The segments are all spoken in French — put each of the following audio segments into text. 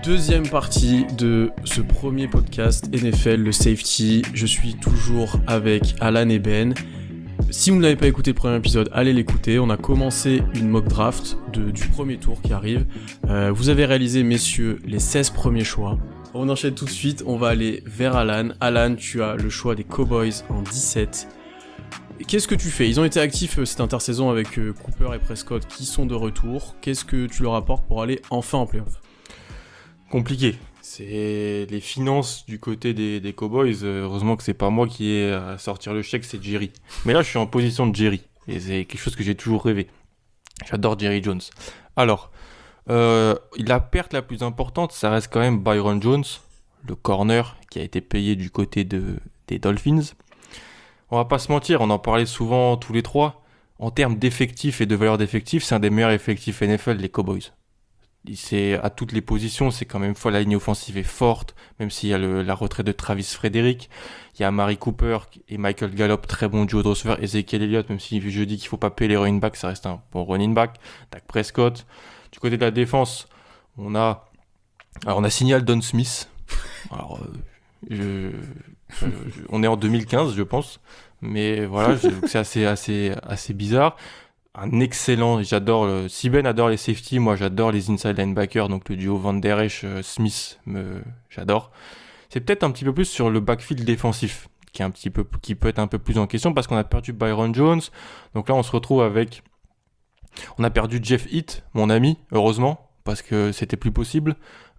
Deuxième partie de ce premier podcast NFL, le safety. Je suis toujours avec Alan et Ben. Si vous ne l'avez pas écouté le premier épisode, allez l'écouter. On a commencé une mock draft du premier tour qui arrive. Vous avez réalisé, messieurs, les 16 premiers choix. On enchaîne tout de suite, on va aller vers Alan. Alan, tu as le choix des Cowboys en 17. Qu'est-ce que tu fais ? Ils ont été actifs cette intersaison avec Cooper et Prescott qui sont de retour. Qu'est-ce que tu leur apportes pour aller enfin en playoff ? Compliqué. C'est les finances du côté des Cowboys. Heureusement que c'est pas moi qui ai à sortir le chèque, c'est Jerry. Mais là, je suis en position de Jerry. Et c'est quelque chose que j'ai toujours rêvé. J'adore Jerry Jones. Alors, la perte la plus importante, ça reste quand même Byron Jones, le corner qui a été payé du côté des Dolphins. On va pas se mentir, on en parlait souvent tous les trois. En termes d'effectifs et de valeur d'effectifs, c'est un des meilleurs effectifs NFL, les Cowboys. C'est à toutes les positions, c'est quand même folle. La ligne offensive est forte, même s'il y a la retraite de Travis Frederick. Il y a Amari Cooper et Michael Gallup, très bon duo de receveurs. Ezekiel Elliott, même si je dis qu'il faut pas payer les running backs, ça reste un bon running back. Dak Prescott. Du côté de la défense, on a signé Aldon Smith. Alors, on est en 2015, je pense. Mais voilà, c'est assez bizarre. Un excellent, j'adore, si Ben adore les safety, moi j'adore les inside linebackers, donc le duo Van Der Esch, Smith, j'adore. C'est peut-être un petit peu plus sur le backfield défensif, qui peut être un peu plus en question, parce qu'on a perdu Byron Jones, donc là on se retrouve on a perdu Jeff Heath, mon ami, heureusement, parce que c'était plus possible,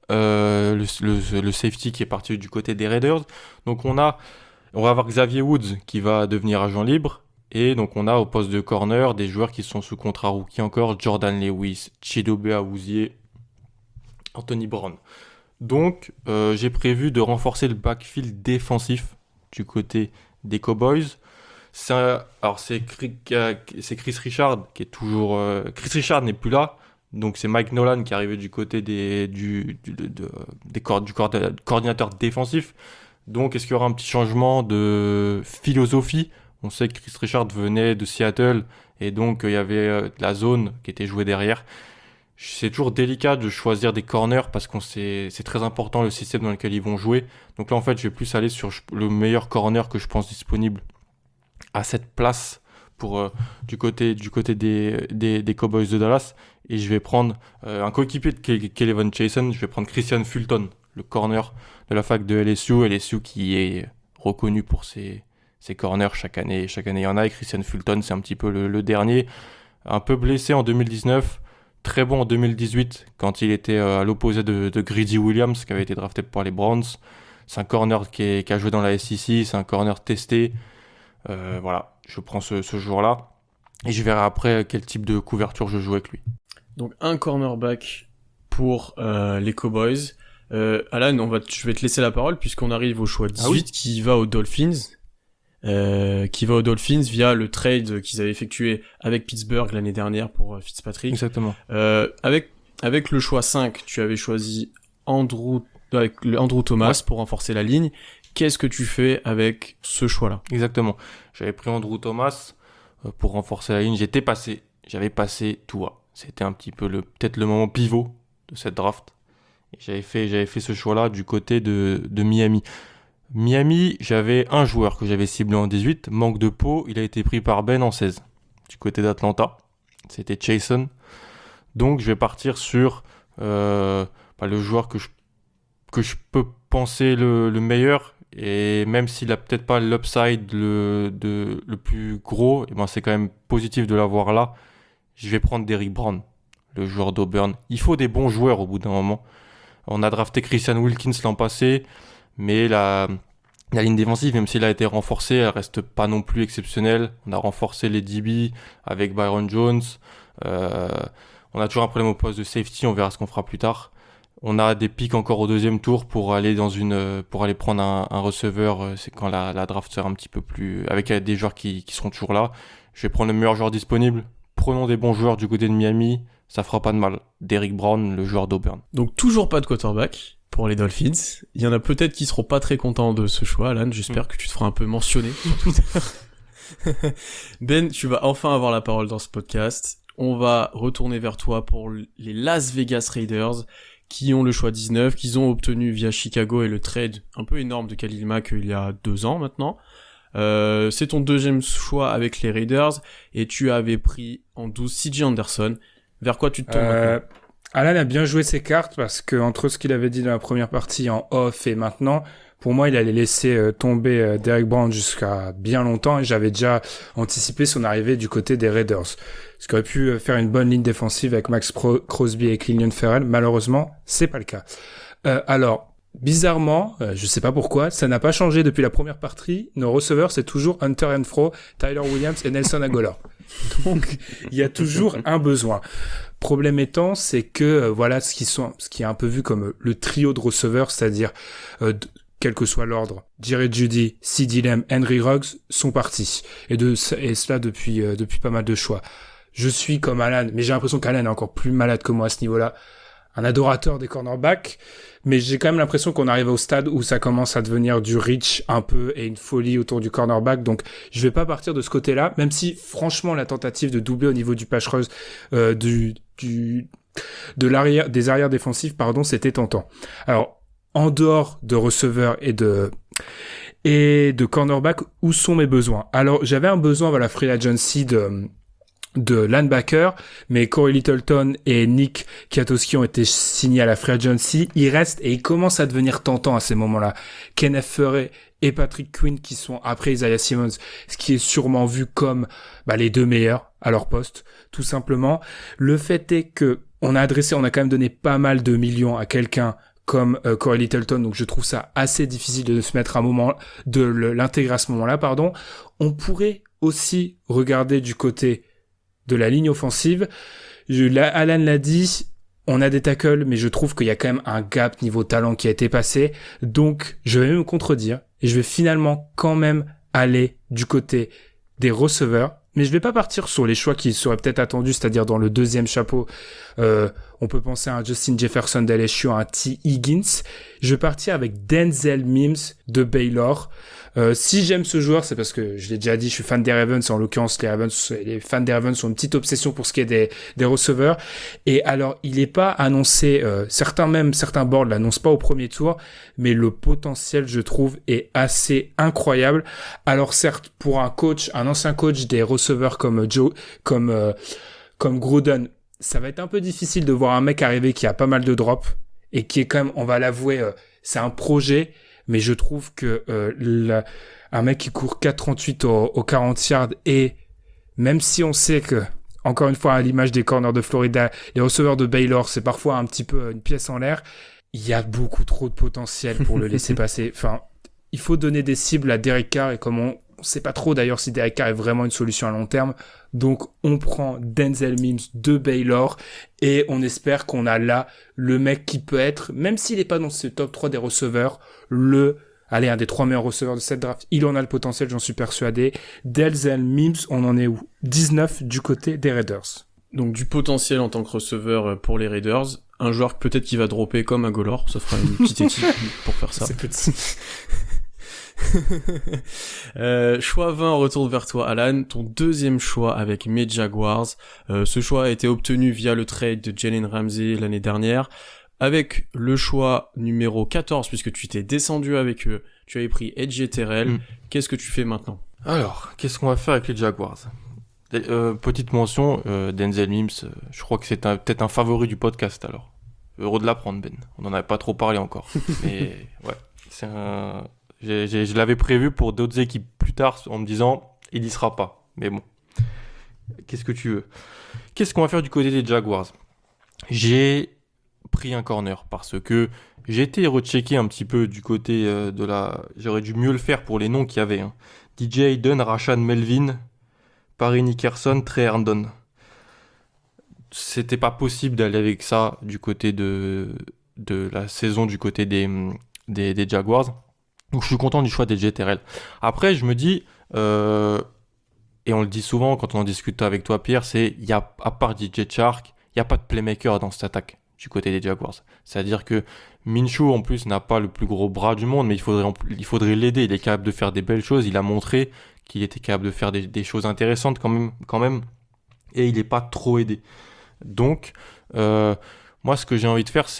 le safety qui est parti du côté des Raiders, donc on va avoir Xavier Woods qui va devenir agent libre. Et donc on a au poste de corner des joueurs qui sont sous contrat rookie encore, Jordan Lewis, Chidobe Awuzie, Anthony Brown. Donc j'ai prévu de renforcer le backfield défensif du côté des Cowboys. C'est Chris Richard qui est toujours... Chris Richard n'est plus là, donc c'est Mike Nolan qui est arrivé du côté du coordinateur défensif. Donc est-ce qu'il y aura un petit changement de philosophie ? On sait que Chris Richard venait de Seattle et donc il y avait la zone qui était jouée derrière. C'est toujours délicat de choisir des corners parce c'est très important le système dans lequel ils vont jouer. Donc là en fait je vais plus aller sur le meilleur corner que je pense disponible à cette place pour du côté des Cowboys de Dallas. Et je vais prendre un coéquipier de Kelevan Chasen, je vais prendre Christian Fulton, le corner de la fac de LSU qui est reconnu pour ses corners chaque année il y en a, et Christian Fulton c'est un petit peu le dernier, un peu blessé en 2019, très bon en 2018 quand il était à l'opposé de Greedy Williams qui avait été drafté par les Browns. C'est un corner qui a joué dans la SEC, c'est un corner testé, voilà, je prends ce joueur-là et je verrai après quel type de couverture je joue avec lui. Donc un cornerback pour les Cowboys. Alan, je vais te laisser la parole puisqu'on arrive au choix 18 qui va aux Dolphins. Via le trade qu'ils avaient effectué avec Pittsburgh l'année dernière pour Fitzpatrick. Exactement. Avec le choix 5, tu avais choisi Andrew Thomas pour renforcer la ligne. Qu'est-ce que tu fais avec ce choix-là ? Exactement. J'avais pris Andrew Thomas pour renforcer la ligne. J'avais passé Tua. C'était un petit peu peut-être le moment pivot de cette draft. Et j'avais fait ce choix-là du côté de Miami. Miami, j'avais un joueur que j'avais ciblé en 18, manque de peau, il a été pris par Ben en 16, du côté d'Atlanta, c'était Chasen. Donc je vais partir sur le joueur que je peux penser le meilleur, et même s'il a peut-être pas l'upside le plus gros, et ben c'est quand même positif de l'avoir là. Je vais prendre Derrick Brown, le joueur d'Auburn. Il faut des bons joueurs au bout d'un moment. On a drafté Christian Wilkins l'an passé, mais la ligne défensive, même s'il a été renforcée, elle reste pas non plus exceptionnelle. On a renforcé les DB avec Byron Jones. On a toujours un problème au poste de safety, on verra ce qu'on fera plus tard. On a des pics encore au deuxième tour pour aller prendre un receveur. C'est quand la draft sera un petit peu plus... avec des joueurs qui seront toujours là. Je vais prendre le meilleur joueur disponible. Prenons des bons joueurs du côté de Miami. Ça fera pas de mal. Derrick Brown, le joueur d'Auburn. Donc toujours pas de quarterback pour les Dolphins. Il y en a peut-être qui seront pas très contents de ce choix, Alan. J'espère que tu te feras un peu mentionner sur Twitter. Ben, tu vas enfin avoir la parole dans ce podcast. On va retourner vers toi pour les Las Vegas Raiders. qui ont le choix 19, qu'ils ont obtenu via Chicago et le trade un peu énorme de Khalil Mack il y a 2 ans maintenant. C'est ton deuxième choix avec les Raiders et tu avais pris en 12 CJ Anderson. Vers quoi tu te tournes maintenant? Alan a bien joué ses cartes parce que entre ce qu'il avait dit dans la première partie en off et maintenant, pour moi, il allait laisser tomber Derek Brown jusqu'à bien longtemps et j'avais déjà anticipé son arrivée du côté des Raiders. Ce qui aurait pu faire une bonne ligne défensive avec Max Crosby et Clelin Ferrell. Malheureusement, c'est pas le cas. Alors, bizarrement, je sais pas pourquoi, ça n'a pas changé depuis la première partie. Nos receveurs, c'est toujours Hunter Renfrow, Tyler Williams et Nelson Agholor. Donc, il y a toujours un besoin. Problème étant, c'est que voilà ce qui est un peu vu comme le trio de receveurs, c'est-à-dire quel que soit l'ordre, Jerry Jeudy, CeeDee Lamb, Henry Ruggs sont partis. Et cela depuis pas mal de choix. Je suis comme Alan, mais j'ai l'impression qu'Alan est encore plus malade que moi à ce niveau-là. Un adorateur des cornerbacks, mais j'ai quand même l'impression qu'on arrive au stade où ça commence à devenir du reach un peu et une folie autour du cornerback. Donc, je vais pas partir de ce côté-là, même si franchement la tentative de doubler au niveau du pass rush des arrières défensifs, c'était tentant. Alors, en dehors de receveurs et de cornerback, où sont mes besoins? Alors, j'avais un besoin à la free agency de linebacker, mais Corey Littleton et Nick Kiatowski ont été signés à la free agency. Ils restent et ils commencent à devenir tentants à ces moments-là. Kenneth Furray et Patrick Quinn qui sont après Isaiah Simmons, ce qui est sûrement vu comme les deux meilleurs à leur poste, tout simplement. Le fait est que on a quand même donné pas mal de millions à quelqu'un comme Corey Littleton, donc je trouve ça assez difficile de se mettre l'intégrer à ce moment-là, pardon. On pourrait aussi regarder du côté de la ligne offensive. Alan l'a dit, on a des tackles, mais je trouve qu'il y a quand même un gap niveau talent qui a été passé. Donc, je vais me contredire et je vais finalement quand même aller du côté des receveurs. Mais je vais pas partir sur les choix qui seraient peut-être attendus, c'est-à-dire dans le deuxième chapeau. On peut penser à un Justin Jefferson d'LSU, à un T. Higgins. Je vais partir avec Denzel Mims de Baylor. Si j'aime ce joueur, c'est parce que, je l'ai déjà dit, je suis fan des Ravens. En l'occurrence, les fans des Ravens ont une petite obsession pour ce qui est des receveurs. Et alors, il est pas annoncé, certains boards l'annoncent pas au premier tour, mais le potentiel, je trouve, est assez incroyable. Alors certes, pour un ancien coach des receveurs comme Gruden, ça va être un peu difficile de voir un mec arriver qui a pas mal de drops et qui est quand même, on va l'avouer, c'est un projet. Mais je trouve que un mec qui court 4,38 au 40 yards et même si on sait que, encore une fois, à l'image des corners de Florida, les receveurs de Baylor, c'est parfois un petit peu une pièce en l'air, il y a beaucoup trop de potentiel pour le laisser passer. Enfin, il faut donner des cibles à Derek Carr et comme on sait pas trop d'ailleurs si Derek Carr est vraiment une solution à long terme. Donc, on prend Denzel Mims de Baylor et on espère qu'on a là le mec qui peut être, même s'il est pas dans ce top 3 des receveurs, un des 3 meilleurs receveurs de cette draft. Il en a le potentiel, j'en suis persuadé. Denzel Mims, on en est où? 19 du côté des Raiders. Donc, du potentiel en tant que receveur pour les Raiders. Un joueur peut-être qui va dropper comme Agholor. Ça fera une petite équipe pour faire ça. C'est petit. Choix 20, on retourne vers toi Alan, ton deuxième choix avec mes Jaguars. Ce choix a été obtenu via le trade de Jalen Ramsey l'année dernière. Avec le choix numéro 14, puisque tu t'es descendu avec eux, tu avais pris AJ Terrell. Qu'est-ce que tu fais maintenant? Alors, qu'est-ce qu'on va faire avec les Jaguars? Petite mention, Denzel Mims, je crois que c'est peut-être un favori du podcast alors. Heureux de l'apprendre Ben, on n'en avait pas trop parlé encore. Mais ouais, je l'avais prévu pour d'autres équipes plus tard en me disant il y sera pas. Mais bon, qu'est-ce que tu veux? Qu'est-ce qu'on va faire du côté des Jaguars? J'ai pris un corner parce que j'ai été rechecké un petit peu du côté j'aurais dû mieux le faire pour les noms qu'il y avait. DJ Hayden, Rashad Melvin, Paris Nickerson, Trey Herndon. C'était pas possible d'aller avec ça du côté de la saison du côté des Jaguars. Donc je suis content du choix des AJ Terrell. Après je me dis, et on le dit souvent quand on en discute avec toi Pierre, à part DJ Chark, il n'y a pas de playmaker dans cette attaque du côté des Jaguars. C'est-à-dire que Minshew en plus n'a pas le plus gros bras du monde, mais il faudrait l'aider. Il est capable de faire des belles choses. Il a montré qu'il était capable de faire des choses intéressantes quand même. Et il n'est pas trop aidé. Donc, moi ce que j'ai envie de faire, c'est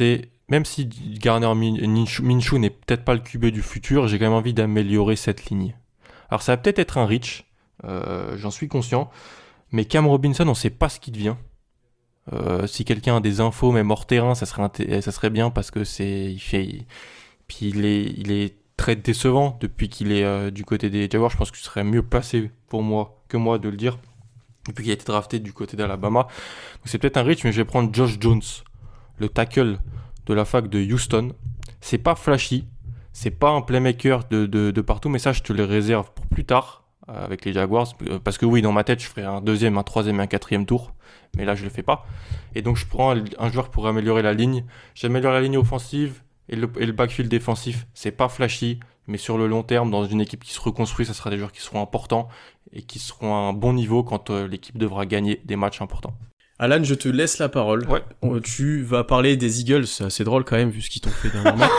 même si Gardner Minshew n'est peut-être pas le QB du futur, j'ai quand même envie d'améliorer cette ligne. Alors ça va peut-être être un reach, j'en suis conscient, mais Cam Robinson, on ne sait pas ce qu'il devient. Si quelqu'un a des infos, même hors terrain, ça serait bien parce que puis il est très décevant depuis qu'il est du côté des Jaguars. Je pense que ce serait mieux placé pour moi que moi de le dire, depuis qu'il a été drafté du côté d'Alabama. Donc c'est peut-être un reach, mais je vais prendre Josh Jones, le tackle de la fac de Houston. C'est pas flashy, c'est pas un playmaker de partout, mais ça je te le réserve pour plus tard avec les Jaguars, parce que oui, dans ma tête je ferai un deuxième, un troisième et un quatrième tour, mais là je le fais pas. Et donc je prends un joueur pour améliorer la ligne. J'améliore la ligne offensive et le backfield défensif. C'est pas flashy, mais sur le long terme, dans une équipe qui se reconstruit, ça sera des joueurs qui seront importants et qui seront à un bon niveau quand l'équipe devra gagner des matchs importants. Alan, je te laisse la parole. Ouais. Tu vas parler des Eagles, c'est assez drôle quand même vu ce qu'ils t'ont fait dernièrement.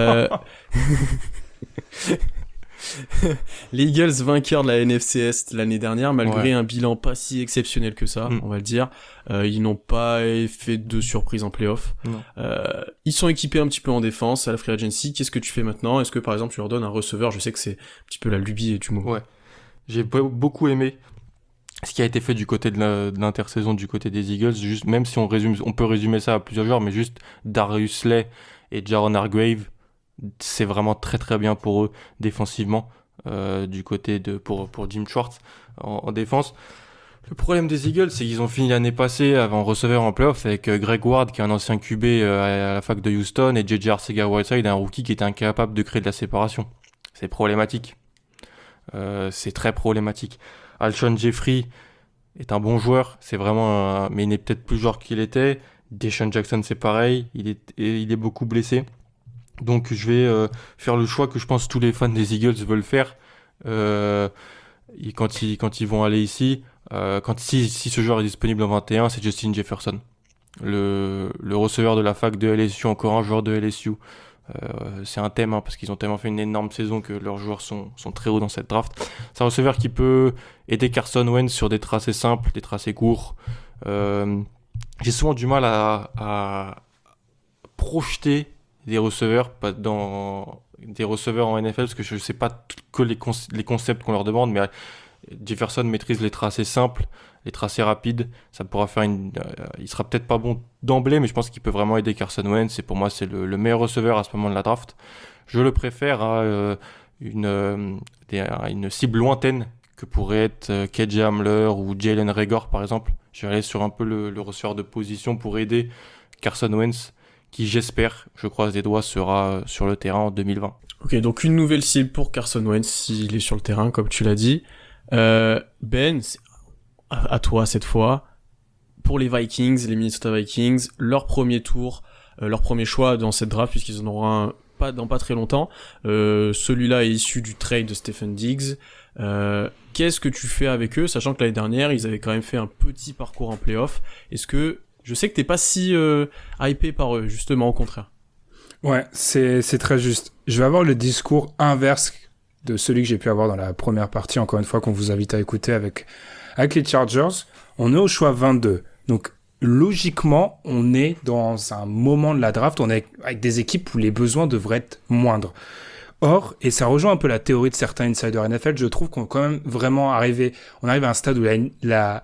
Les Eagles vainqueurs de la NFC Est l'année dernière, malgré un bilan pas si exceptionnel que ça, on va le dire. Ils n'ont pas fait de surprise en playoff. Ils sont équipés un petit peu en défense à la free agency. Qu'est-ce que tu fais maintenant ? Est-ce que par exemple tu leur donnes un receveur ? Je sais que c'est un petit peu la lubie du moment. Ouais. J'ai beaucoup aimé ce qui a été fait du côté de l'intersaison du côté des Eagles, juste, même si on peut résumer ça à plusieurs joueurs, mais juste Darius Slay et Jaron Hargrave, c'est vraiment très très bien pour eux défensivement, du côté pour Jim Schwartz en défense. Le problème des Eagles, c'est qu'ils ont fini l'année passée avant receveur en playoff avec Greg Ward, qui est un ancien QB à la fac de Houston, et JJ Arcega-Whiteside, un rookie qui était incapable de créer de la séparation. C'est problématique. C'est très problématique. Alshon Jeffrey est un bon joueur, c'est vraiment mais il n'est peut-être plus joueur qu'il était. Deshaun Jackson, c'est pareil, il est beaucoup blessé. Donc je vais faire le choix que je pense tous les fans des Eagles veulent faire quand ils vont aller ici. Si ce joueur est disponible en 21, c'est Justin Jefferson, le receveur de la fac de LSU, encore un joueur de LSU. C'est un thème, parce qu'ils ont tellement fait une énorme saison que leurs joueurs sont très hauts dans cette draft. C'est un receveur qui peut aider Carson Wentz sur des tracés simples, des tracés courts. J'ai souvent du mal à projeter des receveurs en NFL, parce que je ne sais pas que les concepts qu'on leur demande, mais Jefferson maîtrise les tracés simples, les tracés rapides. Ça pourra faire il sera peut-être pas bon d'emblée, mais je pense qu'il peut vraiment aider Carson Wentz, et pour moi c'est le meilleur receveur à ce moment de la draft. Je le préfère à une cible lointaine que pourrait être KJ Hamler ou Jalen Reagor par exemple. Je vais aller sur un peu le receveur de position pour aider Carson Wentz, qui j'espère, je croise les doigts, sera sur le terrain en 2020. Ok, donc une nouvelle cible pour Carson Wentz s'il est sur le terrain, comme tu l'as dit. Ben, à toi cette fois. Pour les Vikings, les Minnesota Vikings, leur premier tour, leur premier choix dans cette draft, puisqu'ils en auront un dans pas très longtemps. Celui-là est issu du trade de Stephen Diggs. Qu'est-ce que tu fais avec eux, sachant que l'année dernière, ils avaient quand même fait un petit parcours en playoff. Est-ce que... Je sais que t'es pas si hypé par eux, justement, au contraire. Ouais, c'est très juste. Je vais avoir le discours inverse de celui que j'ai pu avoir dans la première partie, encore une fois, qu'on vous invite à écouter avec les Chargers. On est au choix 22. Donc, logiquement, on est dans un moment de la draft, on est avec des équipes où les besoins devraient être moindres. Or, et ça rejoint un peu la théorie de certains insiders NFL, je trouve qu'on est quand même vraiment on arrive à un stade où la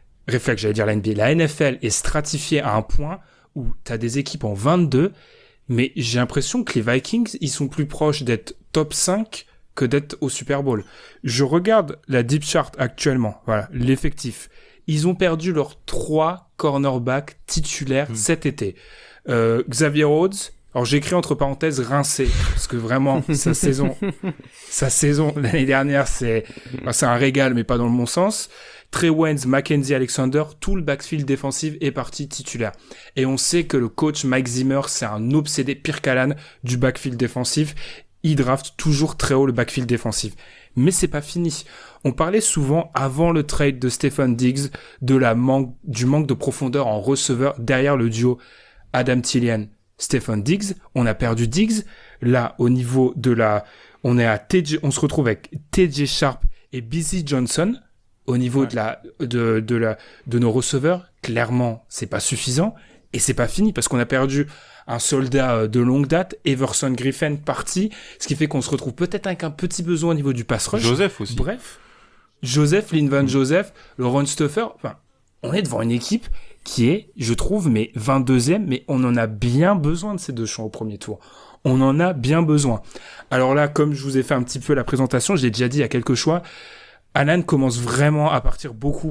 NFL est stratifiée à un point où t'as des équipes en 22, mais j'ai l'impression que les Vikings, ils sont plus proches d'être top 5 que d'être au Super Bowl. Je regarde la deep chart actuellement, voilà, l'effectif. Ils ont perdu leurs 3 cornerbacks titulaires cet été. Xavier Rhodes, alors j'écris entre parenthèses rincé, parce que vraiment, sa saison l'année dernière, c'est un régal, mais pas dans le bon sens. Trey Waynes, Mackenzie Alexander, tout le backfield défensif est parti titulaire. Et on sait que le coach Mike Zimmer, c'est un obsédé pire qu'Alan du backfield défensif. Il draft toujours très haut le backfield défensif. Mais c'est pas fini. On parlait souvent, avant le trade de Stephen Diggs, du manque de profondeur en receveur derrière le duo Adam Thielen, Stephen Diggs. On a perdu Diggs. Là, au niveau on se retrouve avec TJ Sharp et Busy Johnson. Au niveau de nos receveurs, clairement, c'est pas suffisant. Et c'est pas fini parce qu'on a perdu un soldat de longue date, Everson Griffen parti, ce qui fait qu'on se retrouve peut-être avec un petit besoin au niveau du pass rush. Joseph aussi. Bref, Joseph, Linvan Joseph, Lauren Stoffer, enfin, on est devant une équipe qui est, je trouve, mais 22e, mais on en a bien besoin de ces 2 choix au premier tour. On en a bien besoin. Alors là, comme je vous ai fait un petit peu la présentation, j'ai déjà dit il y a quelques choix, Alan commence vraiment à partir beaucoup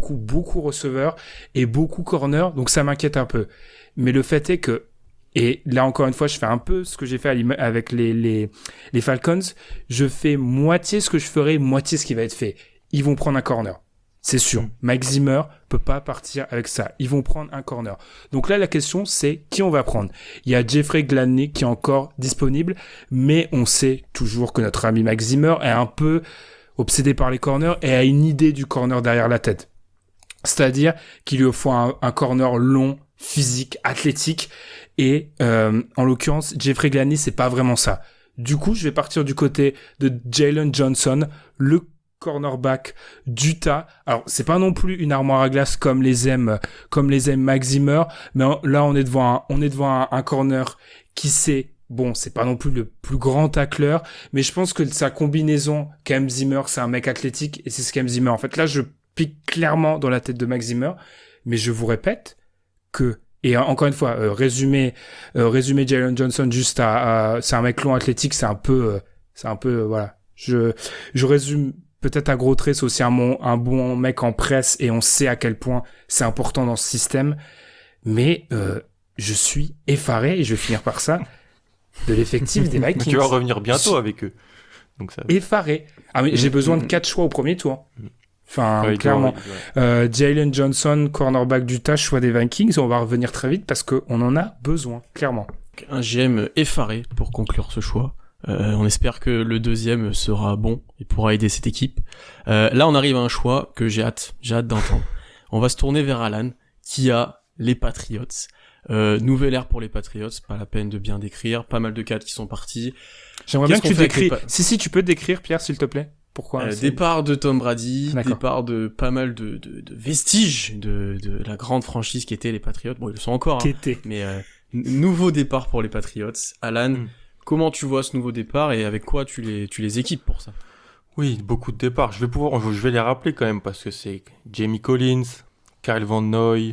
receveurs et beaucoup corners, donc ça m'inquiète un peu. Mais le fait est que, et là encore une fois, je fais un peu ce que j'ai fait avec les Falcons, je fais moitié ce que je ferai, moitié ce qui va être fait. Ils vont prendre un corner. C'est sûr. Mike Zimmer peut pas partir avec ça. Ils vont prendre un corner. Donc là, la question, c'est qui on va prendre. Il y a Jeffrey Gladney qui est encore disponible, mais on sait toujours que notre ami Mike Zimmer est un peu obsédé par les corners et a une idée du corner derrière la tête. C'est-à-dire qu'il lui faut un corner long, physique, athlétique. Et en l'occurrence, Jeffrey Gladney, c'est pas vraiment ça. Du coup, je vais partir du côté de Jalen Johnson, le cornerback d'Utah. Alors, c'est pas non plus une armoire à glace comme les aime Max Zimmer, mais là, on est devant un corner qui sait, bon, c'est pas non plus le plus grand tacleur, mais je pense que sa combinaison, Cam Zimmer, c'est un mec athlétique, et c'est ce Cam Zimmer. En fait, là, je pique clairement dans la tête de Max Zimmer, mais je vous répète que, et encore une fois, résumer Jalen Johnson juste c'est un mec long athlétique, c'est un peu, voilà. Je résume peut-être à gros traits, c'est aussi un bon mec en presse et on sait à quel point c'est important dans ce système. Mais je suis effaré, et je vais finir par ça, de l'effectif des Vikings. Tu vas revenir bientôt avec eux. Donc ça... Effaré. Ah mais j'ai besoin de 4 choix au premier tour. Enfin, clairement. Jalen Johnson, cornerback d'Utah, choix des Vikings. On va revenir très vite parce qu'on en a besoin, clairement. Un GM effaré pour conclure ce choix. On espère que le deuxième sera bon et pourra aider cette équipe. Là, on arrive à un choix que j'ai hâte d'entendre. On va se tourner vers Alan, qui a les Patriots. Nouvelle ère pour les Patriots, pas la peine de bien décrire, pas mal de cadres qui sont partis. J'aimerais bien que tu décris. Si, tu peux décrire, Pierre, s'il te plaît. Pourquoi départ de Tom Brady, D'accord. départ de pas mal de vestiges de la grande franchise qui était les Patriots. Bon, ils le sont encore, mais nouveau départ pour les Patriots. Alan, comment tu vois ce nouveau départ et avec quoi tu les équipes pour ça? Oui, beaucoup de départs. Je vais les rappeler quand même parce que c'est Jamie Collins, Kyle Van Noy,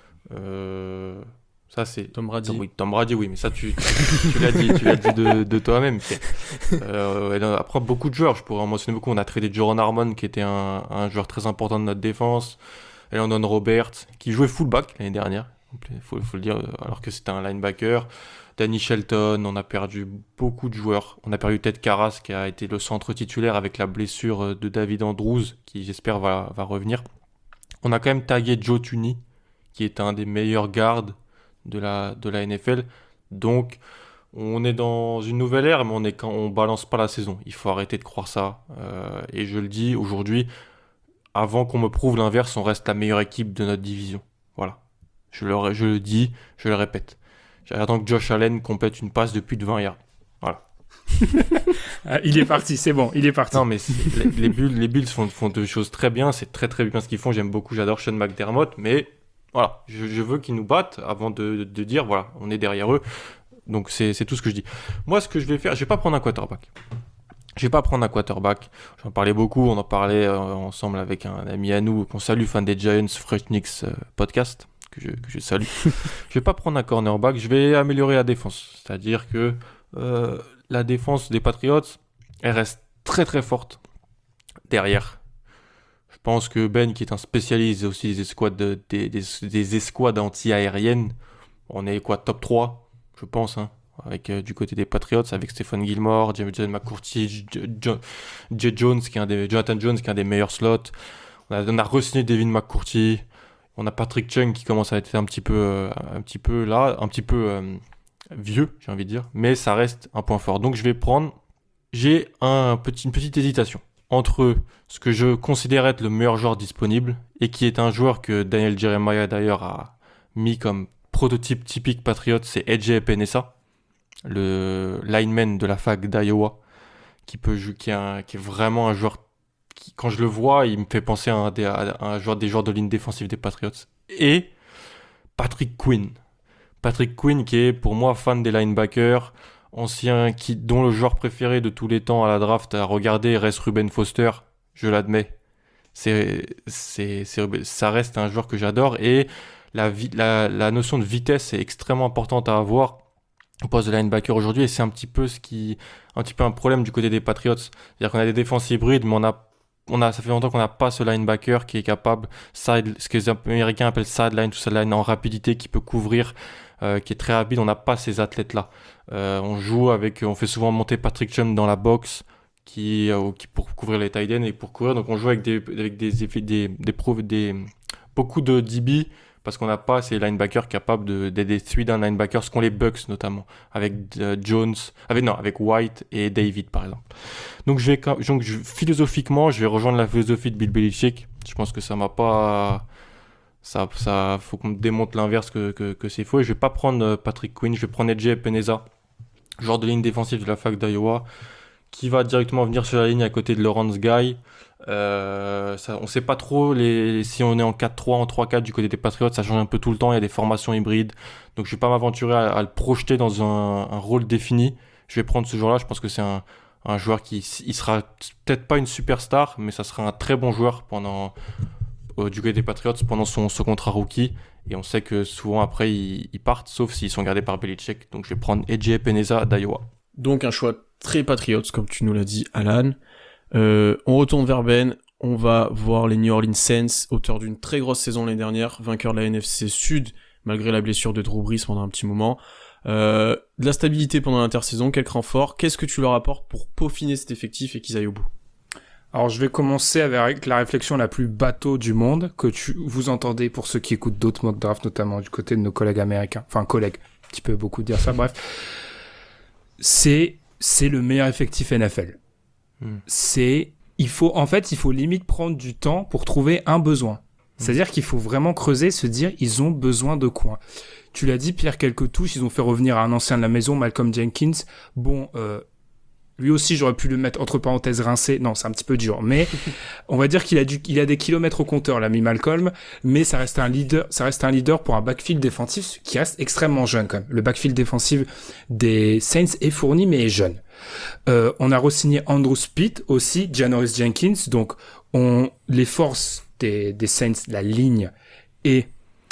ça c'est Tom Brady. Tom Brady, oui, mais ça tu l'as dit de toi-même. Après beaucoup de joueurs, je pourrais en mentionner beaucoup. On a tradé Joran Harmon qui était un joueur très important de notre défense, Landon Roberts qui jouait fullback l'année dernière, faut le dire, alors que c'était un linebacker. Danny Shelton, on a perdu beaucoup de joueurs. On a perdu Ted Karras qui a été le centre titulaire avec la blessure de David Andrews qui j'espère va revenir. On a quand même tagué Joe Thuney qui est un des meilleurs gardes de la NFL. Donc on est dans une nouvelle ère, mais on balance pas la saison. Il faut arrêter de croire ça. Et je le dis aujourd'hui, avant qu'on me prouve l'inverse, on reste la meilleure équipe de notre division. Voilà. Je le dis, je le répète. J'attends que Josh Allen complète une passe de plus de 20 yards. Voilà. Il est parti, c'est bon, il est parti. Non, mais les Bills font des choses très bien. C'est très très bien ce qu'ils font. J'adore Sean McDermott. Mais voilà, je veux qu'ils nous battent avant de dire, voilà, on est derrière eux. Donc c'est tout ce que je dis. Moi, ce que je vais faire, je vais pas prendre un quarterback. J'en parlais beaucoup. On en parlait ensemble avec un ami à nous qu'on salue, fan des Giants, Freshnix podcast. Que je salue. Je vais pas prendre un cornerback, je vais améliorer la défense. C'est-à-dire que la défense des Patriots, elle reste très très forte derrière. Je pense que Ben, qui est un spécialiste aussi des escouades, des escouades anti-aériennes, on est top 3, je pense, hein, avec du côté des Patriots, avec Stephon Gilmore, James McCourty, Jonathan Jones, qui est un des meilleurs slots. On a re-signé Devin McCourty. On a Patrick Chung qui commence à être un petit peu vieux, j'ai envie de dire, mais ça reste un point fort. Donc j'ai une petite hésitation entre ce que je considère être le meilleur joueur disponible et qui est un joueur que Daniel Jeremiah d'ailleurs a mis comme prototype typique Patriot, c'est AJ Epenesa, le lineman de la fac d'Iowa, qui est vraiment un joueur qui, quand je le vois, il me fait penser à des joueurs de ligne défensive des Patriots. Et Patrick Quinn, Patrick Quinn, qui est pour moi fan des linebackers, dont le joueur préféré de tous les temps à la draft à regarder reste Ruben Foster, je l'admets. Ça reste un joueur que j'adore, et la notion de vitesse est extrêmement importante à avoir au poste de linebacker aujourd'hui, et c'est un petit peu un problème du côté des Patriots. C'est-à-dire qu'on a des défenses hybrides, mais ça fait longtemps qu'on n'a pas ce linebacker qui est capable, ce que les Américains appellent sideline to sideline, en rapidité, qui peut couvrir, qui est très rapide. On n'a pas ces athlètes-là. On fait souvent monter Patrick Chung dans la box, qui pour couvrir les tight ends et pour courir. Donc on joue avec beaucoup de DB, parce qu'on n'a pas ces linebackers capables d'aider celui d'un linebacker, ce qu'ont les Bucks notamment, avec avec White et David par exemple. Donc philosophiquement, je vais rejoindre la philosophie de Bill Belichick. Je pense que ça m'a pas... faut qu'on me démontre l'inverse que c'est faux. Et je vais pas prendre Patrick Quinn, je vais prendre AJ Epenesa, joueur de ligne défensive de la fac d'Iowa, qui va directement venir sur la ligne à côté de Lawrence Guy. On sait pas trop si on est en 4-3, en 3-4 du côté des Patriots, ça change un peu tout le temps, il y a des formations hybrides, donc je vais pas m'aventurer à le projeter dans un rôle défini. Je vais prendre ce joueur-là. Je pense que c'est un joueur il sera peut-être pas une superstar, mais ça sera un très bon joueur du côté des Patriots pendant son contrat rookie, et on sait que souvent après ils partent, sauf s'ils sont gardés par Belichick. Donc je vais prendre AJ Epenesa d'Iowa. Donc un choix très Patriots, comme tu nous l'as dit, Alan. On retourne vers Ben, on va voir les New Orleans Saints, auteurs d'une très grosse saison l'année dernière, vainqueurs de la NFC Sud, malgré la blessure de Drew Brees pendant un petit moment. De la stabilité pendant l'intersaison, quelques renforts. Qu'est-ce que tu leur apportes pour peaufiner cet effectif et qu'ils aillent au bout? Alors je vais commencer avec la réflexion la plus bateau du monde, que vous entendez pour ceux qui écoutent d'autres mock drafts, notamment du côté de nos collègues américains. Enfin, collègues, un petit peu beaucoup dire ça, bref. C'est le meilleur effectif NFL. Il faut limite prendre du temps pour trouver un besoin. C'est-à-dire qu'il faut vraiment creuser, se dire, ils ont besoin de quoi? Tu l'as dit, Pierre, quelques touches, ils ont fait revenir un ancien de la maison, Malcolm Jenkins. Bon, lui aussi, j'aurais pu le mettre entre parenthèses rincé. Non, c'est un petit peu dur, mais on va dire qu'il a des kilomètres au compteur, l'ami Malcolm, mais ça reste un leader pour un backfield défensif qui reste extrêmement jeune, quand même. Le backfield défensif des Saints est fourni, mais est jeune. On a re-signé Andrew Speed aussi, Janoris Jenkins, donc les forces des Saints, la ligne et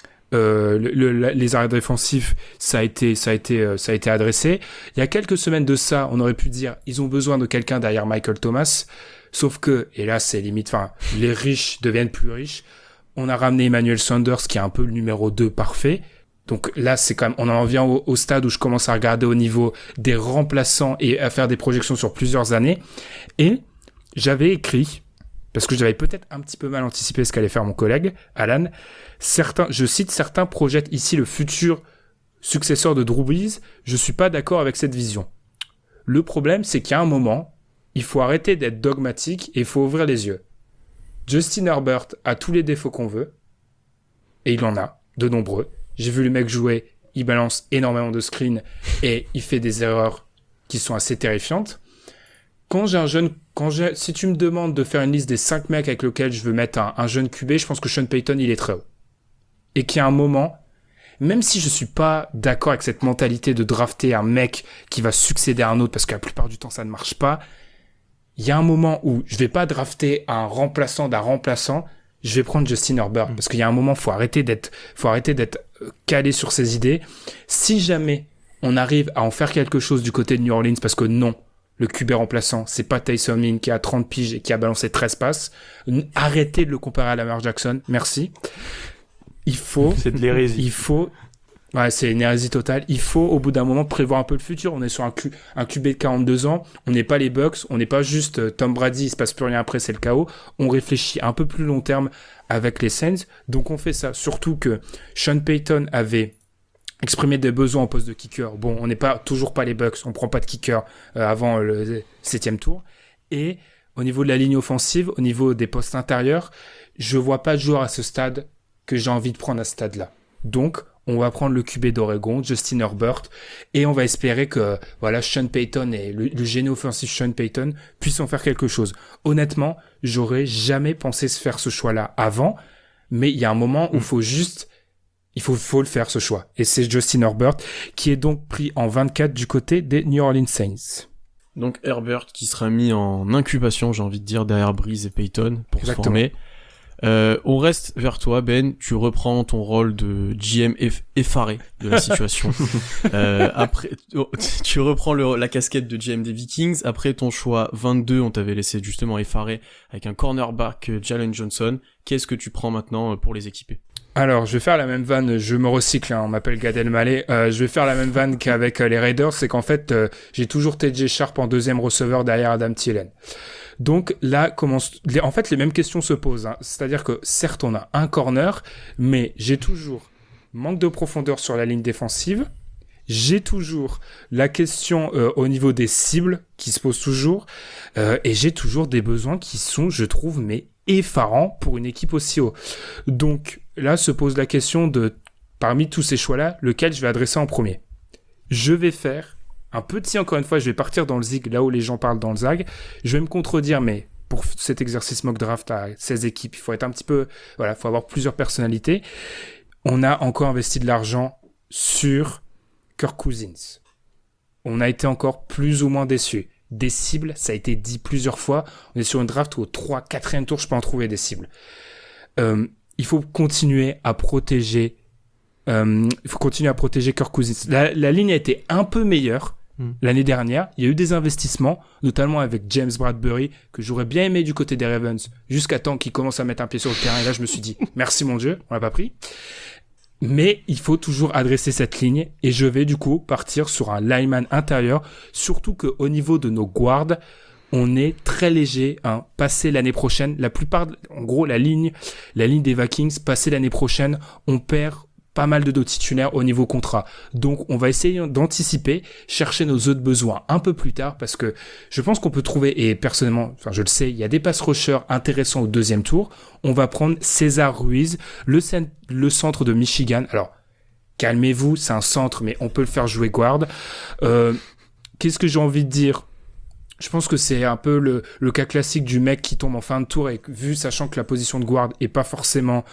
les arrêts défensifs, ça a été adressé. Il y a quelques semaines de ça, on aurait pu dire ils ont besoin de quelqu'un derrière Michael Thomas, sauf que, et là c'est limite, les riches deviennent plus riches. On a ramené Emmanuel Sanders qui est un peu le numéro 2 parfait. Donc là, c'est quand même, on en vient au stade où je commence à regarder au niveau des remplaçants et à faire des projections sur plusieurs années. Et j'avais écrit, parce que j'avais peut-être un petit peu mal anticipé ce qu'allait faire mon collègue, Alan, je cite, certains projettent ici le futur successeur de Drew Brees. Je suis pas d'accord avec cette vision. Le problème, c'est qu'il y a un moment, il faut arrêter d'être dogmatique et il faut ouvrir les yeux. Justin Herbert a tous les défauts qu'on veut, et il en a, de nombreux. J'ai vu le mec jouer, il balance énormément de screens et il fait des erreurs qui sont assez terrifiantes. Si tu me demandes de faire une liste des 5 mecs avec lesquels je veux mettre un jeune QB, je pense que Sean Payton, il est très haut. Et qu'il y a un moment, même si je suis pas d'accord avec cette mentalité de drafter un mec qui va succéder à un autre, parce que la plupart du temps ça ne marche pas, il y a un moment où je vais pas drafter un remplaçant d'un remplaçant, je vais prendre Justin Herbert, parce qu'il y a un moment, faut arrêter d'être calé sur ses idées. Si jamais on arrive à en faire quelque chose du côté de New Orleans, parce que non, le QB remplaçant, c'est pas Taysom Hill qui a 30 piges et qui a balancé 13 passes. Arrêtez de le comparer à Lamar Jackson. Merci. C'est de l'hérésie. Ouais, c'est une hérésie totale. Il faut, au bout d'un moment, prévoir un peu le futur. On est sur un QB de 42 ans. On n'est pas les Bucks. On n'est pas juste Tom Brady, il se passe plus rien après, c'est le chaos. On réfléchit un peu plus long terme avec les Saints. Donc, on fait ça. Surtout que Sean Payton avait exprimé des besoins au poste de kicker. Bon, on n'est toujours pas les Bucks. On prend pas de kicker avant le 7e tour. Et au niveau de la ligne offensive, au niveau des postes intérieurs, je vois pas de joueur à ce stade que j'ai envie de prendre à ce stade-là. Donc, on va prendre le QB d'Oregon, Justin Herbert, et on va espérer que, Sean Payton et le génie offensif Sean Payton puissent en faire quelque chose. Honnêtement, j'aurais jamais pensé se faire ce choix-là avant, mais il y a un moment où Il faut le faire, ce choix. Et c'est Justin Herbert, qui est donc pris en 24 du côté des New Orleans Saints. Donc Herbert qui sera mis en incubation, j'ai envie de dire, derrière Breeze et Peyton pour Exactement. se former. On reste vers toi, Ben. Tu reprends ton rôle de GM effaré de la situation. Après, tu reprends la casquette de GM des Vikings. Après ton choix 22, on t'avait laissé justement effaré avec un cornerback Jalen Johnson. Qu'est-ce que tu prends maintenant pour les équiper? Alors, je vais faire la même vanne, je me recycle, hein, on m'appelle Gad Elmaleh. Je vais faire la même vanne qu'avec les Raiders, c'est qu'en fait, j'ai toujours TJ Sharp en deuxième receveur derrière Adam Thielen. Donc là, en fait, les mêmes questions se posent. Hein. C'est-à-dire que certes, on a un corner, mais j'ai toujours manque de profondeur sur la ligne défensive. J'ai toujours la question au niveau des cibles qui se pose toujours. Et j'ai toujours des besoins qui sont, je trouve, mais effarants pour une équipe aussi haut. Donc là, se pose la question de, parmi tous ces choix-là, lequel je vais adresser en premier. Je vais faire un petit, encore une fois, je vais partir dans le zig, là où les gens parlent dans le zag. Je vais me contredire, mais pour cet exercice mock draft à 16 équipes, il faut être un petit peu, voilà, il faut avoir plusieurs personnalités. On a encore investi de l'argent sur Kirk Cousins. On a été encore plus ou moins déçus. Des cibles, ça a été dit plusieurs fois. On est sur une draft où au 3, 4e tour, je peux en trouver des cibles. Il faut continuer à protéger Kirk Cousins. La ligne a été un peu meilleure l'année dernière. Il y a eu des investissements, notamment avec James Bradbury, que j'aurais bien aimé du côté des Ravens, jusqu'à temps qu'il commence à mettre un pied sur le terrain. Et là, je me suis dit, merci mon Dieu, on l'a pas pris. Mais il faut toujours adresser cette ligne. Et je vais du coup partir sur un lineman intérieur, surtout qu'au niveau de nos guards, on est très léger, hein. Passé l'année prochaine, en gros, la ligne des Vikings, passé l'année prochaine, on perd pas mal de dos titulaires au niveau contrat. Donc, on va essayer d'anticiper, chercher nos autres besoins un peu plus tard, parce que je pense qu'on peut trouver, et personnellement, enfin, je le sais, il y a des pass rushers intéressants au 2e tour. On va prendre César Ruiz, le centre de Michigan. Alors, calmez-vous, c'est un centre, mais on peut le faire jouer guard. Qu'est-ce que j'ai envie de dire? Je pense que c'est un peu le cas classique du mec qui tombe en fin de tour et sachant que la position de guard est pas forcément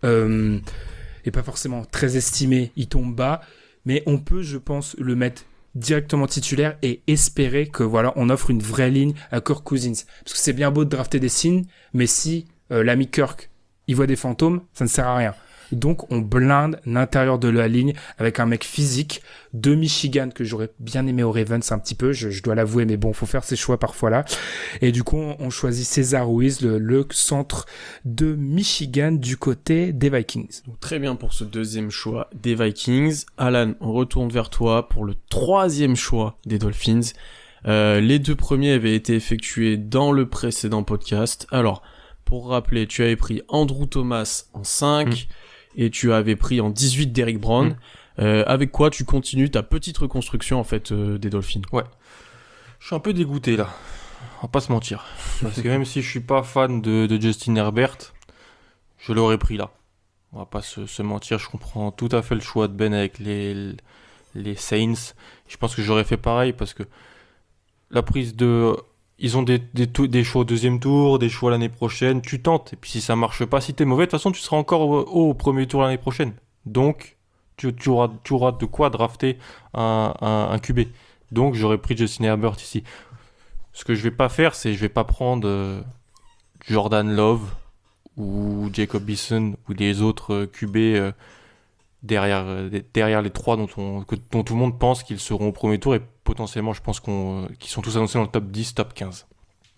très estimée, il tombe bas. Mais on peut, je pense, le mettre directement titulaire et espérer que voilà, on offre une vraie ligne à Kirk Cousins. Parce que c'est bien beau de drafter des signes, mais si l'ami Kirk, il voit des fantômes, ça ne sert à rien. Donc, on blinde l'intérieur de la ligne avec un mec physique de Michigan que j'aurais bien aimé au Ravens un petit peu, je dois l'avouer, mais bon, faut faire ses choix parfois là. Et du coup, on choisit César Ruiz, le centre de Michigan du côté des Vikings. Donc, très bien pour ce 2e choix des Vikings. Alan, on retourne vers toi pour le 3e choix des Dolphins. Les 2 premiers avaient été effectués dans le précédent podcast. Alors, pour rappeler, tu avais pris Andrew Thomas en 5 et tu avais pris en 18 Derrick Brown. Avec quoi tu continues ta petite reconstruction en fait des Dolphins. Ouais. Je suis un peu dégoûté là. On va pas se mentir. Parce que même si je suis pas fan de Justin Herbert, je l'aurais pris là. On va pas se mentir. Je comprends tout à fait le choix de Ben avec les Saints. Je pense que j'aurais fait pareil parce que la prise de... Ils ont des choix au 2e tour, des choix l'année prochaine, tu tentes. Et puis si ça marche pas, si t'es mauvais, de toute façon, tu seras encore au 1er tour l'année prochaine. Donc, tu auras de quoi drafter un QB. Donc, j'aurais pris Justin Herbert ici. Ce que je vais pas faire, c'est je vais pas prendre Jordan Love ou Jacob Eason ou les autres QB derrière les 3 dont tout le monde pense qu'ils seront au 1er tour et potentiellement je pense qu'ils sont tous annoncés dans le top 10, top 15.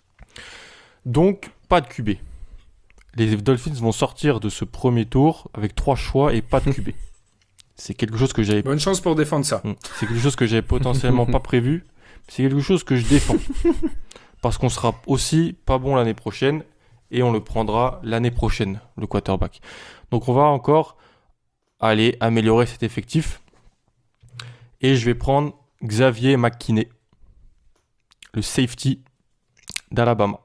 Donc pas de QB. Les Dolphins vont sortir de ce 1er tour avec 3 choix et pas de QB. C'est quelque chose que j'avais... Bonne chance pour défendre ça. C'est quelque chose que j'avais potentiellement pas prévu. C'est quelque chose que je défends. Parce qu'on sera aussi pas bon l'année prochaine et on le prendra l'année prochaine, le quarterback. Donc on va encore aller améliorer cet effectif. Et je vais prendre Xavier McKinney, le safety d'Alabama.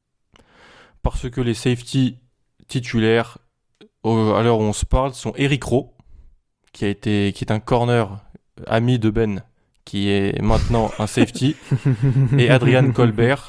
Parce que les safety titulaires, à l'heure où on se parle, sont Eric Rowe, qui est un corner ami de Ben, qui est maintenant un safety, et Adrian Colbert,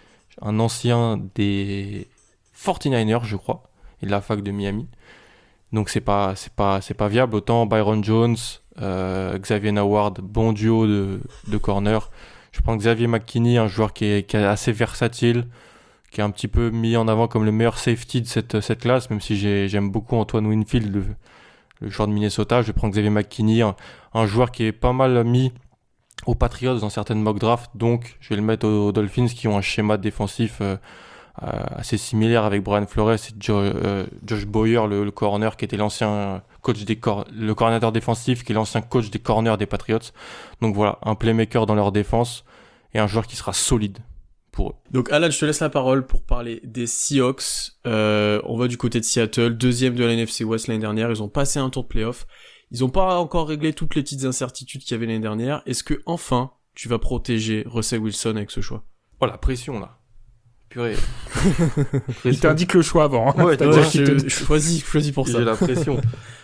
un ancien des 49ers, je crois, et de la fac de Miami. Donc c'est pas viable. Autant Byron Jones, Xavier Howard, bon duo de corner. Je prends Xavier McKinney, un joueur qui est assez versatile, qui est un petit peu mis en avant comme le meilleur safety de cette classe, même si j'aime beaucoup Antoine Winfield, le joueur de Minnesota. Je prends Xavier McKinney, un joueur qui est pas mal mis aux Patriots dans certaines mock drafts, donc je vais le mettre aux Dolphins qui ont un schéma défensif assez similaire avec Brian Flores et Josh Boyer, le corner qui était l'ancien coach le coordinateur défensif qui est l'ancien coach des corners des Patriots. Donc voilà, un playmaker dans leur défense et un joueur qui sera solide pour eux. Donc Alan, je te laisse la parole pour parler des Seahawks. On va du côté de Seattle, deuxième de la NFC West l'année dernière. Ils ont passé un tour de playoff. Ils n'ont pas encore réglé toutes les petites incertitudes qu'il y avait l'année dernière. Est-ce que enfin tu vas protéger Russell Wilson avec ce choix? Oh la pression là. Purée. Il t'indique le choix avant. Hein. Ouais, choisis pour ça. J'ai la pression.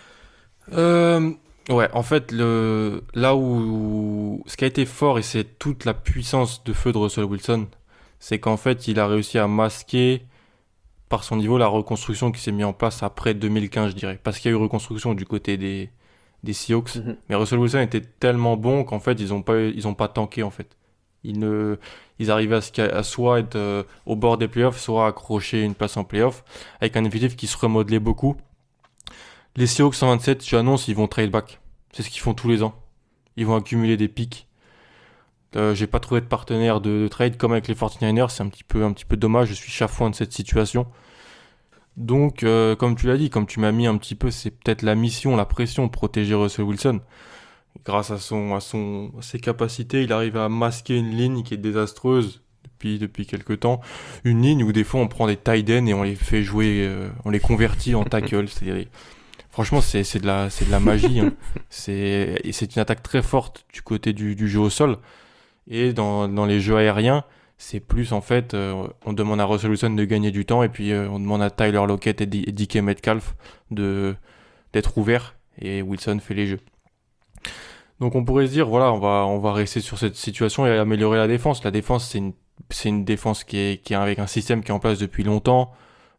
Ouais, en fait, là où ce qui a été fort, et c'est toute la puissance de feu de Russell Wilson, c'est qu'en fait, il a réussi à masquer par son niveau la reconstruction qui s'est mise en place après 2015, je dirais. Parce qu'il y a eu reconstruction du côté des Seahawks. Mm-hmm. Mais Russell Wilson était tellement bon qu'en fait, ils ont pas tanké, en fait. Ils arrivaient à soit être au bord des playoffs, soit accrocher une place en playoffs, avec un effectif qui se remodelait beaucoup. Les Seahawks 127, je annonce, ils vont trade back. C'est ce qu'ils font tous les ans. Ils vont accumuler des pics. J'ai pas trouvé de partenaire de trade comme avec les 49ers. C'est un petit peu dommage. Je suis chafouin de cette situation. Donc, comme tu l'as dit, comme tu m'as mis un petit peu, c'est peut-être la mission, la pression de protéger Russell Wilson. Grâce à ses capacités, il arrive à masquer une ligne qui est désastreuse depuis quelques temps. Une ligne où des fois on prend des tight ends et on les fait jouer, on les convertit en tackle. Franchement, c'est de la magie. Hein. C'est une attaque très forte du côté du jeu au sol. Et dans les jeux aériens, c'est plus en fait, on demande à Russell Wilson de gagner du temps et puis on demande à Tyler Lockett et DK Metcalf d'être ouverts et Wilson fait les jeux. Donc on pourrait se dire, voilà, on va rester sur cette situation et améliorer la défense. La défense, c'est une défense qui est avec un système qui est en place depuis longtemps.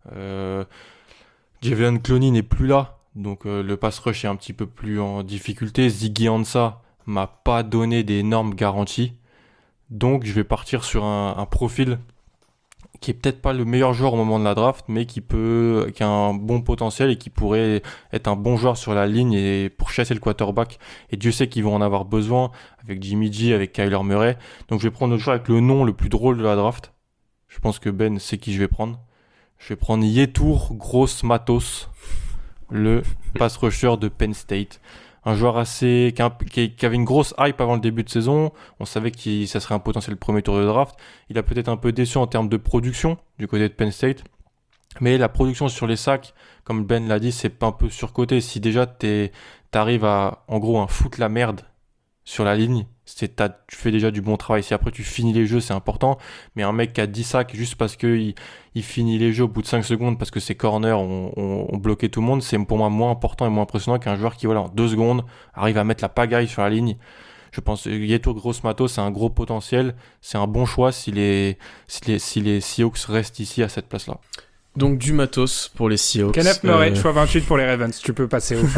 Javelin Clowney n'est plus là, donc le pass rush est un petit peu plus en difficulté. Ziggy Ansah m'a pas donné d'énormes garanties. Donc je vais partir sur un profil qui est peut-être pas le meilleur joueur au moment de la draft, mais qui a un bon potentiel et qui pourrait être un bon joueur sur la ligne et pour chasser le quarterback. Et Dieu sait qu'ils vont en avoir besoin avec Jimmy G, avec Kyler Murray. Donc je vais prendre le joueur avec le nom le plus drôle de la draft. Je pense que Ben sait qui je vais prendre. Je vais prendre Yetur Gross-Matos, le pass rusher de Penn State. Un joueur qui avait une grosse hype avant le début de saison. On savait que ça serait un potentiel premier tour de draft. Il a peut-être un peu déçu en termes de production du côté de Penn State. Mais la production sur les sacs, comme Ben l'a dit, c'est un peu surcoté. Si déjà t'arrives à, en gros, foutre la merde sur la ligne, tu fais déjà du bon travail. Si après tu finis les jeux, c'est important. Mais un mec qui a 10 sacs juste parce qu'il finit les jeux au bout de 5 secondes parce que ses corners ont bloqué tout le monde, c'est pour moi moins important et moins impressionnant qu'un joueur qui, en 2 secondes, arrive à mettre la pagaille sur la ligne. Je pense que Yetur Gross-Matos, c'est un gros potentiel. C'est un bon choix si les Seahawks restent ici à cette place-là. Donc du matos pour les Seahawks. Kenneth Murray, choix 28 pour les Ravens. Tu peux passer au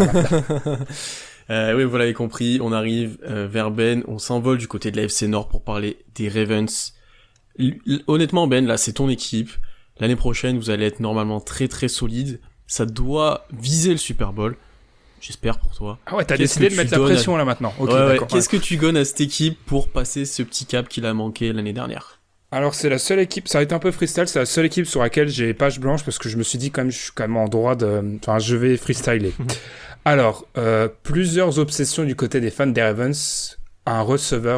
oui, vous l'avez compris, on arrive vers Ben, on s'envole du côté de la FC Nord pour parler des Ravens. Honnêtement Ben, là c'est ton équipe, l'année prochaine vous allez être normalement très très solide, ça doit viser le Super Bowl, j'espère pour toi. Ah ouais, t'as décidé de mettre la pression là maintenant. Ok, ouais, d'accord. Qu'est-ce que tu donnes à cette équipe pour passer ce petit cap qu'il a manqué l'année dernière? Alors c'est la seule équipe, ça va être un peu freestyle, c'est la seule équipe sur laquelle j'ai page blanche parce que je me suis dit quand même, je suis quand même en droit je vais freestyler. Alors, plusieurs obsessions du côté des fans des Ravens, un receveur.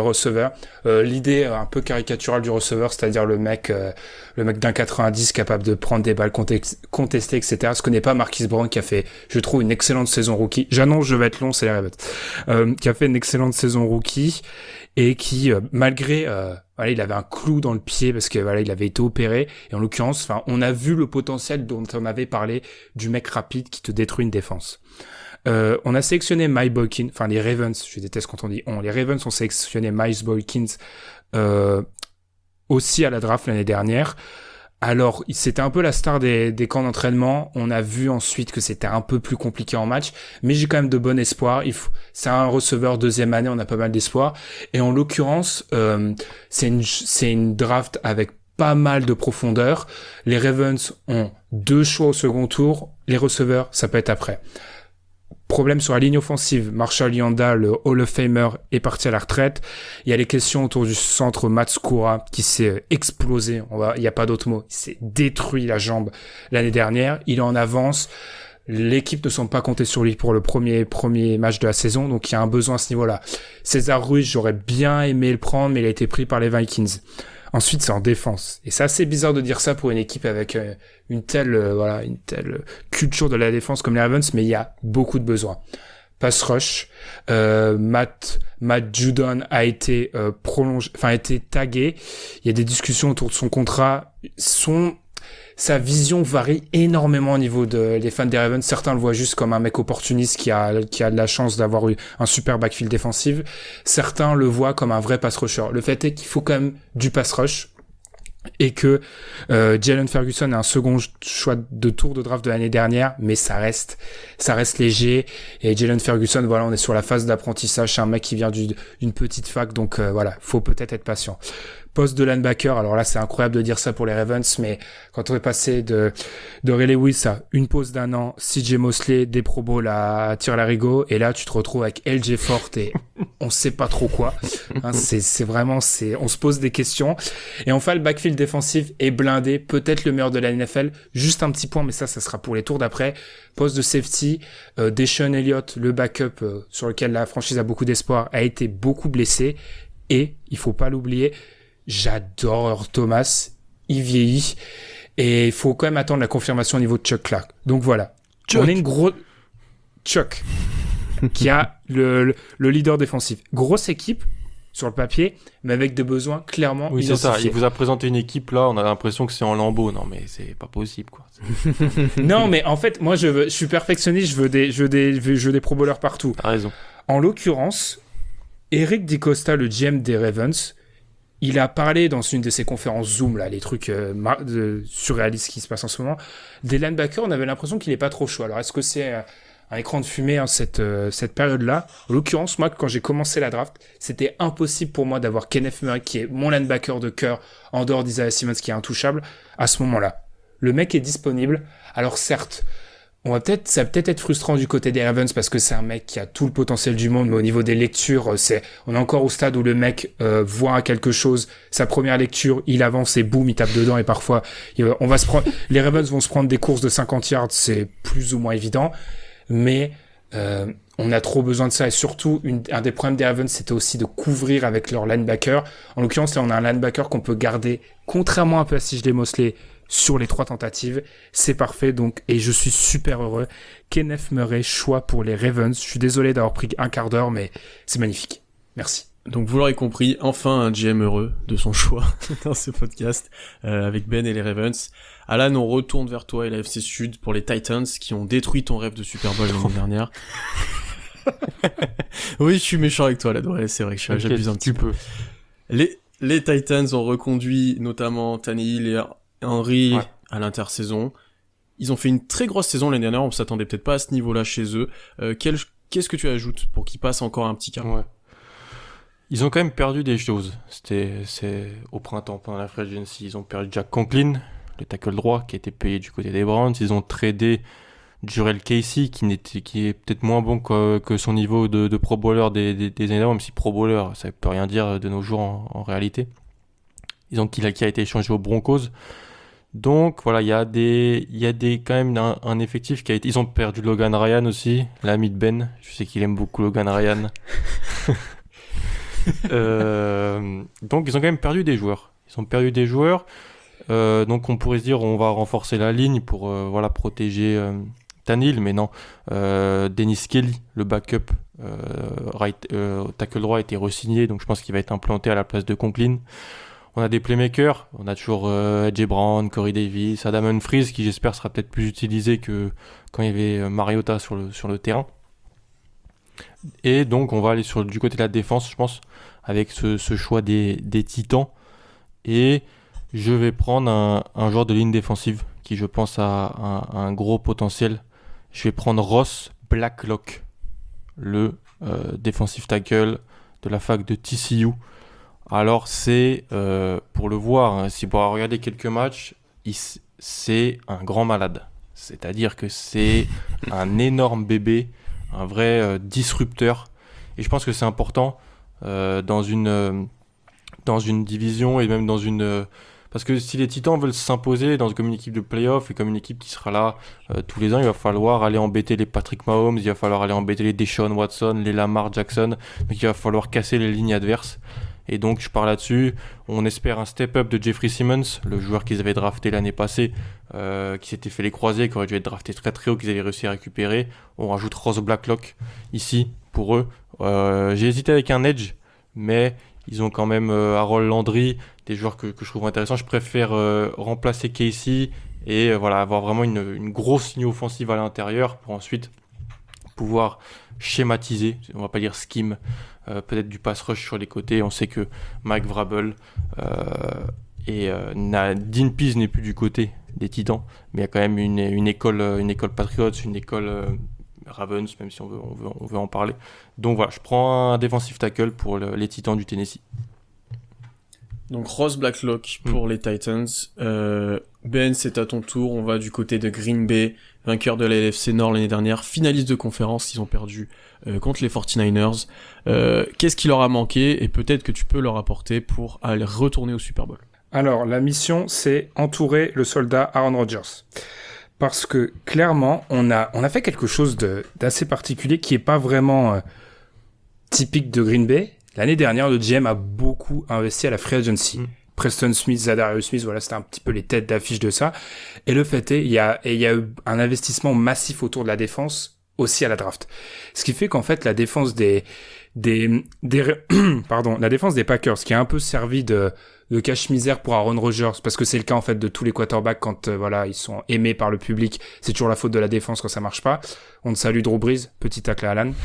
L'idée un peu caricaturale du receveur, c'est-à-dire le mec d'un 90 capable de prendre des balles contestées, etc. Ce que n'est pas Marquise Brown qui a fait, je trouve, une excellente saison rookie. J'annonce, je vais être long, c'est les Ravens. Qui a fait une excellente saison rookie et qui, malgré, il avait un clou dans le pied parce que il avait été opéré. Et en l'occurrence, on a vu le potentiel dont on avait parlé du mec rapide qui te détruit une défense. On a sélectionné Miles Boykins, les Ravens, je déteste quand on dit on, les Ravens ont sélectionné Miles Boykins aussi à la draft l'année dernière. Alors, c'était un peu la star des camps d'entraînement. On a vu ensuite que c'était un peu plus compliqué en match, mais j'ai quand même de bon espoir. C'est un receveur deuxième année, on a pas mal d'espoir. Et en l'occurrence, c'est une draft avec pas mal de profondeur. Les Ravens ont 2 choix au second tour. Les receveurs, ça peut être après. Problème sur la ligne offensive. Marshall Yanda, le Hall of Famer, est parti à la retraite. Il y a les questions autour du centre Matskura qui s'est explosé. Il n'y a pas d'autre mot. Il s'est détruit la jambe l'année dernière. Il est en avance. L'équipe ne semble pas compter sur lui pour le premier match de la saison. Donc, il y a un besoin à ce niveau-là. César Ruiz, j'aurais bien aimé le prendre, mais il a été pris par les Vikings. Ensuite, c'est en défense. Et c'est assez bizarre de dire ça pour une équipe avec une telle culture de la défense comme les Ravens, mais il y a beaucoup de besoins. Pass rush, Matt Judon a été a été tagué. Il y a des discussions autour de son contrat. Sa vision varie énormément au niveau des fans des Ravens. Certains le voient juste comme un mec opportuniste qui a de la chance d'avoir eu un super backfield défensif. Certains le voient comme un vrai pass rusher. Le fait est qu'il faut quand même du pass rush et que Jalen Ferguson a un second choix de tour de draft de l'année dernière, mais ça reste léger. Et Jalen Ferguson, voilà, on est sur la phase d'apprentissage. C'est un mec qui vient d'une petite fac, donc voilà, faut peut-être être patient. Poste de linebacker, alors là c'est incroyable de dire ça pour les Ravens, mais quand on est passé de Ray Lewis à une pause d'1 an, CJ Mosley, des Pro Bowl à Tire-Larigot, et là tu te retrouves avec LJ Fort et on sait pas trop quoi. Hein, c'est vraiment, on se pose des questions. Et enfin le backfield défensif est blindé, peut-être le meilleur de la NFL. Juste un petit point, mais ça sera pour les tours d'après. Poste de safety, Deshaun Elliott, le backup sur lequel la franchise a beaucoup d'espoir, a été beaucoup blessé. Et, il faut pas l'oublier, j'adore Thomas, il vieillit, et il faut quand même attendre la confirmation au niveau de Chuck Clark. Donc voilà, on est une grosse... Chuck, qui a le leader défensif. Grosse équipe, sur le papier, mais avec des besoins clairement identifiés. Oui, c'est ça, il vous a présenté une équipe, là, on a l'impression que c'est en lambeaux. Non, mais c'est pas possible, quoi. Non, mais en fait, moi, je suis perfectionniste, je veux des pro bowlers partout. T'as raison. En l'occurrence, Eric DiCosta, le GM des Ravens, il a parlé dans une de ses conférences Zoom, là, les trucs surréalistes qui se passent en ce moment, des linebackers. On avait l'impression qu'il n'est pas trop chaud. Alors, est-ce que c'est un écran de fumée, hein, cette période-là? En l'occurrence, moi, quand j'ai commencé la draft, c'était impossible pour moi d'avoir Kenneth Murray, qui est mon linebacker de cœur, en dehors d'Isaiah Simmons, qui est intouchable, à ce moment-là. Le mec est disponible. Alors, certes, ça va peut-être être frustrant du côté des Ravens parce que c'est un mec qui a tout le potentiel du monde, mais au niveau des lectures, on est encore au stade où le mec voit quelque chose, sa première lecture, il avance et boum, il tape dedans, et parfois les Ravens vont se prendre des courses de 50 yards, c'est plus ou moins évident, mais on a trop besoin de ça, et surtout un des problèmes des Ravens, c'était aussi de couvrir avec leur linebacker. En l'occurrence, là, on a un linebacker qu'on peut garder, contrairement un peu à CJ Mosley, sur les 3 tentatives. C'est parfait, donc, et je suis super heureux. Kenneth Murray, choix pour les Ravens. Je suis désolé d'avoir pris un quart d'heure, mais c'est magnifique. Merci. Donc vous l'aurez compris, enfin un GM heureux de son choix dans ce podcast avec Ben et les Ravens. Alan, on retourne vers toi et la FC Sud pour les Titans qui ont détruit ton rêve de Super Bowl l'année dernière. Oui, je suis méchant avec toi là, ouais, c'est vrai que j'abuse un petit peu. Les Titans ont reconduit notamment Tannehill et Henry à l'intersaison. Ils ont fait une très grosse saison l'année dernière, on s'attendait peut-être pas à ce niveau-là chez eux. Qu'est-ce que tu ajoutes pour qu'ils passent encore un petit cap? Ouais. Ils ont quand même perdu des choses. C'est au printemps, pendant la free agency, ils ont perdu Jack Conklin, le tackle droit, qui a été payé du côté des Browns. Ils ont tradé Jurel Casey, qui est peut-être moins bon que son niveau de pro bowler des années d'avant, même si pro bowler, ça peut rien dire de nos jours en réalité. Ils ont qui a été échangé aux Broncos. Donc voilà, il y a quand même un effectif qui a été. Ils ont perdu Logan Ryan aussi, l'ami de Ben. Je sais qu'il aime beaucoup Logan Ryan. Donc ils ont quand même perdu des joueurs. Donc on pourrait se dire on va renforcer la ligne pour protéger Tannehill, mais non. Dennis Kelly, le backup tackle droit, a été re-signé, donc je pense qu'il va être implanté à la place de Conklin. On a des playmakers, on a toujours AJ Brown, Corey Davis, Adam Humphries, qui j'espère sera peut-être plus utilisé que quand il y avait Mariota sur le terrain. Et donc on va aller du côté de la défense, je pense, avec ce choix des Titans. Et Je vais prendre un joueur de ligne défensive qui, je pense, a un gros potentiel. Je vais prendre Ross Blacklock, le defensive tackle de la fac de TCU. Alors, c'est, pour le voir, hein, si vous regardez quelques matchs, c'est un grand malade. C'est-à-dire que c'est un énorme bébé, un vrai disrupteur. Et je pense que c'est important dans une division et même dans une... parce que si les Titans veulent s'imposer comme une équipe de playoff et comme une équipe qui sera là tous les ans, il va falloir aller embêter les Patrick Mahomes, il va falloir aller embêter les Deshaun Watson, les Lamar Jackson. Donc il va falloir casser les lignes adverses. Et donc je pars là-dessus. On espère un step-up de Jeffrey Simmons, le joueur qu'ils avaient drafté l'année passée, qui s'était fait les croisés, qui aurait dû être drafté très très haut, qu'ils avaient réussi à récupérer. On rajoute Ross Blacklock ici pour eux. J'ai hésité avec un edge, mais ils ont quand même Harold Landry, des joueurs que je trouve intéressants. Je préfère remplacer Casey et avoir vraiment une grosse ligne offensive à l'intérieur pour ensuite pouvoir schématiser, on va pas dire scheme, peut-être du pass rush sur les côtés. On sait que Mike Vrabel Dean Pease n'est plus du côté des Titans, mais il y a quand même une école Patriots, une école Ravens, même si on veut en parler. Donc voilà, je prends un defensive tackle pour les Titans du Tennessee. Donc Ross Blacklock pour les Titans. Ben, c'est à ton tour. On va du côté de Green Bay, vainqueur de la LFC Nord l'année dernière, finaliste de conférence. Ils ont perdu contre les 49ers. Qu'est-ce qui leur a manqué et peut-être que tu peux leur apporter pour aller retourner au Super Bowl? Alors, la mission, c'est entourer le soldat Aaron Rodgers. Parce que, clairement, on a fait quelque chose d'assez particulier qui est pas vraiment typique de Green Bay. L'année dernière, le GM a beaucoup investi à la free agency. Preston Smith, Zadarius Smith, voilà, c'était un petit peu les têtes d'affiche de ça. Et le fait est, il y a eu un investissement massif autour de la défense, aussi à la draft. Ce qui fait qu'en fait, la défense la défense des Packers, qui a un peu servi de cache-misère pour Aaron Rodgers, parce que c'est le cas en fait de tous les quarterbacks quand ils sont aimés par le public, c'est toujours la faute de la défense quand ça marche pas. On te salue Drew Brees, petit tacle à Alan.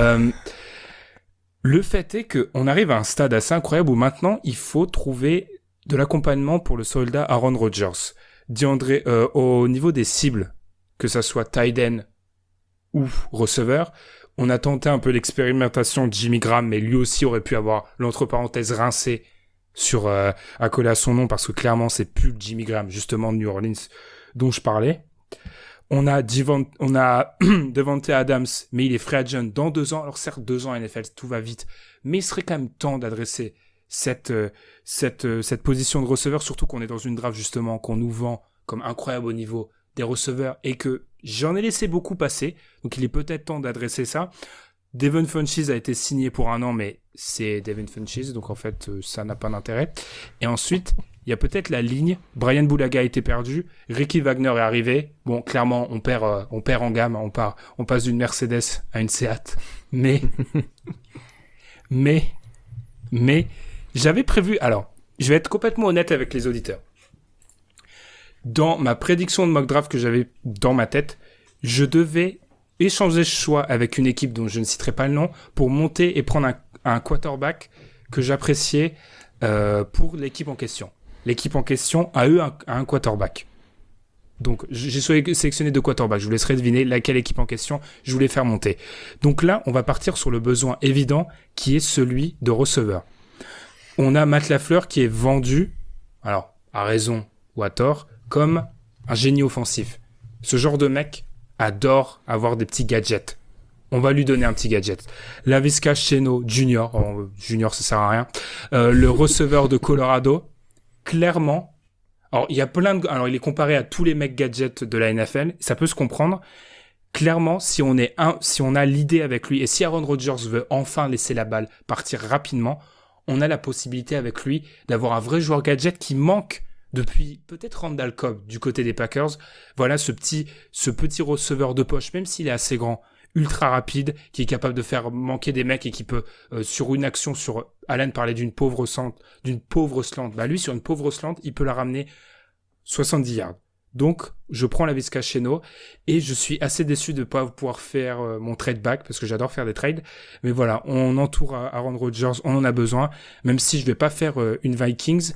Le fait est qu'on arrive à un stade assez incroyable où maintenant il faut trouver de l'accompagnement pour le soldat Aaron Rodgers. Au niveau des cibles, que ça soit tight end ou receveur, on a tenté un peu l'expérimentation de Jimmy Graham, mais lui aussi aurait pu avoir l'entre parenthèses rincé à coller à son nom, parce que clairement c'est plus Jimmy Graham, justement de New Orleans, dont je parlais. On a Devante Adams, mais il est free agent dans 2 ans. Alors certes, 2 ans NFL, tout va vite, mais il serait quand même temps d'adresser cette position de receveur, surtout qu'on est dans une draft justement qu'on nous vend comme incroyable au niveau des receveurs et que j'en ai laissé beaucoup passer. Donc il est peut-être temps d'adresser ça. Devin Funchess a été signé pour 1 an, mais c'est Devin Funchess, donc en fait ça n'a pas d'intérêt. Et ensuite, il y a peut-être la ligne. Brian Bulaga a été perdu. Ricky Wagner est arrivé. Bon, clairement, on perd en gamme. On passe d'une Mercedes à une Seat. Mais, j'avais prévu. Alors, je vais être complètement honnête avec les auditeurs. Dans ma prédiction de mock draft que j'avais dans ma tête, je devais échanger ce choix avec une équipe dont je ne citerai pas le nom pour monter et prendre un quarterback que j'appréciais pour l'équipe en question. L'équipe en question a eu un quarterback. Donc, j'ai sélectionné 2 quarterbacks. Je vous laisserai deviner laquelle équipe en question je voulais faire monter. Donc là, on va partir sur le besoin évident qui est celui de receveur. On a Matt LaFleur qui est vendu, alors à raison ou à tort, comme un génie offensif. Ce genre de mec adore avoir des petits gadgets. On va lui donner un petit gadget. Laviska Shenault Jr. Junior, ça sert à rien. Le receveur de Colorado, clairement. Alors, il est comparé à tous les mecs gadgets de la NFL. Ça peut se comprendre. Clairement, si on a l'idée avec lui et si Aaron Rodgers veut enfin laisser la balle partir rapidement, on a la possibilité avec lui d'avoir un vrai joueur gadget qui manque depuis peut-être Randall Cobb du côté des Packers. Voilà ce petit receveur de poche, même s'il est assez grand, ultra rapide, qui est capable de faire manquer des mecs et qui peut, sur une action, Alan parlait d'une pauvre slant. Bah, lui, sur une pauvre slant, il peut la ramener 70 yards. Donc, je prends la Laviska Shenault et je suis assez déçu de pas pouvoir faire mon trade back parce que j'adore faire des trades. Mais voilà, on entoure Aaron Rodgers, on en a besoin, même si je vais pas faire une Vikings.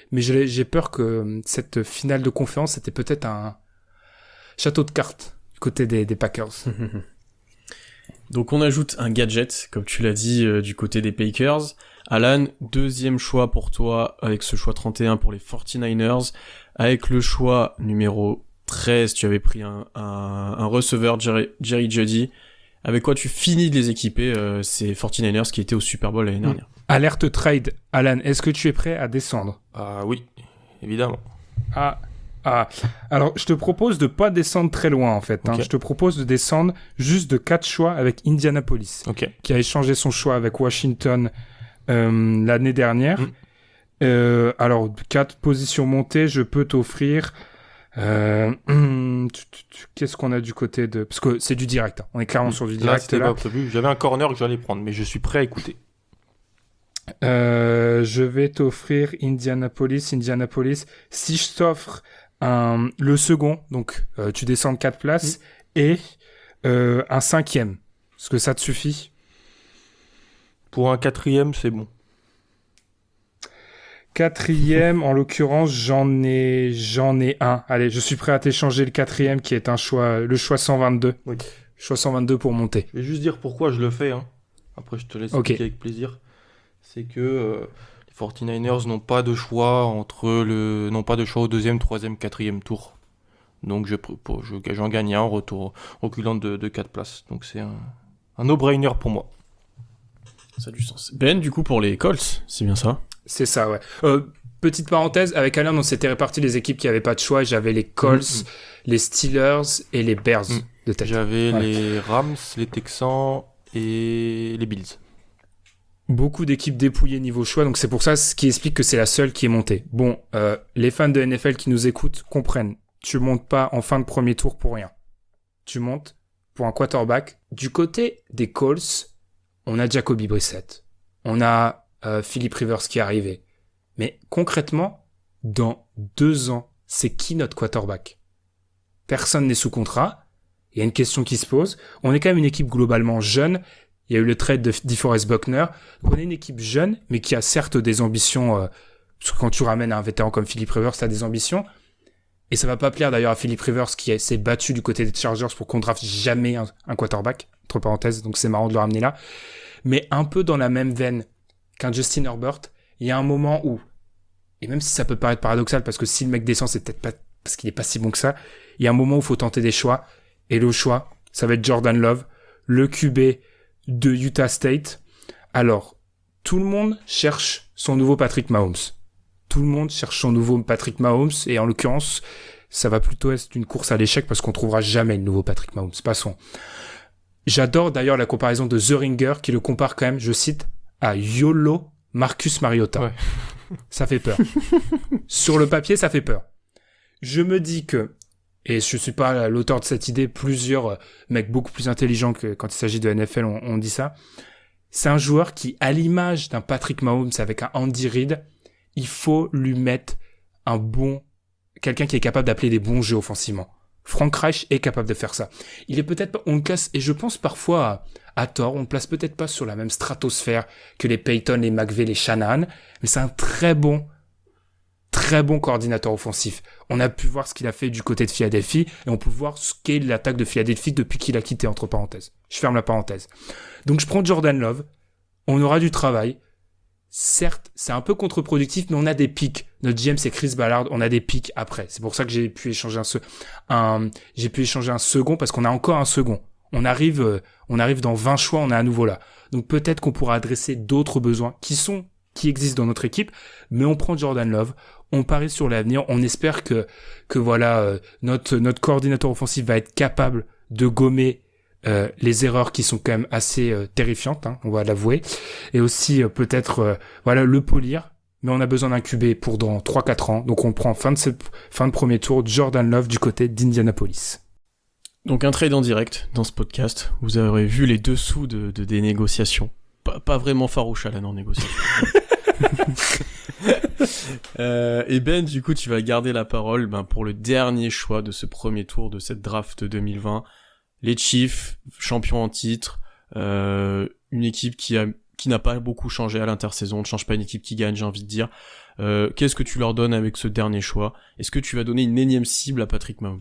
mais j'ai peur que cette finale de conférence, c'était peut-être un château de cartes du côté des Packers. Donc on ajoute un gadget, comme tu l'as dit, du côté des Packers. Alan, deuxième choix pour toi, avec ce choix 31 pour les 49ers. Avec le choix numéro 13, tu avais pris un receveur, Jerry Jeudy. Avec quoi tu finis de les équiper, ces 49ers qui étaient au Super Bowl l'année dernière. Alerte trade. Alan, est-ce que tu es prêt à descendre? Oui, évidemment. Alors, je te propose de pas descendre très loin, en fait. Okay. Je te propose de descendre juste de 4 choix avec Indianapolis, qui a échangé son choix avec Washington l'année dernière. Alors, 4 positions montées, je peux t'offrir... Qu'est-ce qu'on a du côté de... Parce que c'est du direct. On est clairement sur du direct. Là, pas prévu. J'avais un corner que j'allais prendre, mais je suis prêt à écouter. Je vais t'offrir Indianapolis. Si je t'offre le second, donc tu descends de 4 places, et un 5e, est-ce que ça te suffit? Pour un 4e, c'est bon. 4e, en l'occurrence, j'en ai un. Allez, je suis prêt à t'échanger le 4e qui est le choix 122. Oui. Choix 122 pour monter. Je vais juste dire pourquoi je le fais. Après, je te laisse expliquer avec plaisir. C'est que les 49ers n'ont pas de choix n'ont pas de choix au 2e, 3e, 4e tour. Donc j'en gagne un en retour, reculant de 4 places. Donc c'est un no-brainer pour moi. Ça a du sens. Ben, du coup, pour les Colts, c'est bien ça? C'est ça, ouais. Petite parenthèse, avec Alain, on s'était réparti les équipes qui n'avaient pas de choix. J'avais les Colts, les Steelers et les Bears de tête. J'avais les Rams, les Texans et les Bills. Beaucoup d'équipes dépouillées niveau choix, donc c'est pour ça ce qui explique que c'est la seule qui est montée. Bon, les fans de NFL qui nous écoutent comprennent. Tu montes pas en fin de premier tour pour rien. Tu montes pour un quarterback. Du côté des Colts, on a Jacoby Brissett. On a Philip Rivers qui est arrivé. Mais concrètement, dans 2 ans, c'est qui notre quarterback? Personne n'est sous contrat. Il y a une question qui se pose. On est quand même une équipe globalement jeune. Il y a eu le trade de DeForest Buckner. Donc on est une équipe jeune, mais qui a certes des ambitions. Parce que quand tu ramènes un vétéran comme Philip Rivers, t'as des ambitions. Et ça va pas plaire d'ailleurs à Philip Rivers qui s'est battu du côté des Chargers pour qu'on draft jamais un quarterback. Entre parenthèses, donc c'est marrant de le ramener là. Mais un peu dans la même veine qu'un Justin Herbert, il y a un moment où, et même si ça peut paraître paradoxal, parce que si le mec descend, c'est peut-être pas parce qu'il est pas si bon que ça, il y a un moment où il faut tenter des choix. Et le choix, ça va être Jordan Love, le QB de Utah State. Alors, tout le monde cherche son nouveau Patrick Mahomes. Tout le monde cherche son nouveau Patrick Mahomes, et en l'occurrence, ça va plutôt être une course à l'échec parce qu'on trouvera jamais le nouveau Patrick Mahomes. Passons. J'adore d'ailleurs la comparaison de The Ringer qui le compare quand même, je cite, à YOLO Marcus Mariota. Ouais. Ça fait peur. Sur le papier, ça fait peur. Je me dis que, et je suis pas l'auteur de cette idée, plusieurs mecs beaucoup plus intelligents que quand il s'agit de NFL on dit ça. C'est un joueur qui, à l'image d'un Patrick Mahomes avec un Andy Reid, il faut lui mettre quelqu'un qui est capable d'appeler des bons jeux offensivement. Frank Reich est capable de faire ça. Il est peut-être pas, on le classe, et je pense parfois à tort, on le place peut-être pas sur la même stratosphère que les Peyton, les McVay, les Shanahan, mais c'est un très bon coordinateur offensif. On a pu voir ce qu'il a fait du côté de Philadelphie, et on peut voir ce qu'est l'attaque de Philadelphie depuis qu'il a quitté, entre parenthèses. Je ferme la parenthèse. Donc je prends Jordan Love, on aura du travail. Certes, c'est un peu contre-productif, mais on a des pics. Notre GM, c'est Chris Ballard, on a des pics après. C'est pour ça que j'ai pu échanger un second, parce qu'on a encore un second. On arrive dans 20 choix, on est à nouveau là. Donc peut-être qu'on pourra adresser d'autres besoins qui existent dans notre équipe, mais on prend Jordan Love, on parie sur l'avenir, on espère que voilà, notre coordinateur offensif va être capable de gommer les erreurs qui sont quand même assez terrifiantes, on va l'avouer, et aussi peut-être le polir, mais on a besoin d'un QB pour dans 3-4 ans, donc on prend fin de premier tour Jordan Love du côté d'Indianapolis. Donc un trade en direct dans ce podcast, vous aurez vu les dessous des négociations, pas vraiment farouche Alan en négociation. Et Ben, du coup tu vas garder la parole pour le dernier choix de ce premier tour de cette draft 2020. Les Chiefs, champions en titre, une équipe qui a qui n'a pas beaucoup changé à l'intersaison, ne change pas une équipe qui gagne, j'ai envie de dire. Qu'est-ce que tu leur donnes avec ce dernier choix? Est-ce que tu vas donner une énième cible à Patrick Mahomes?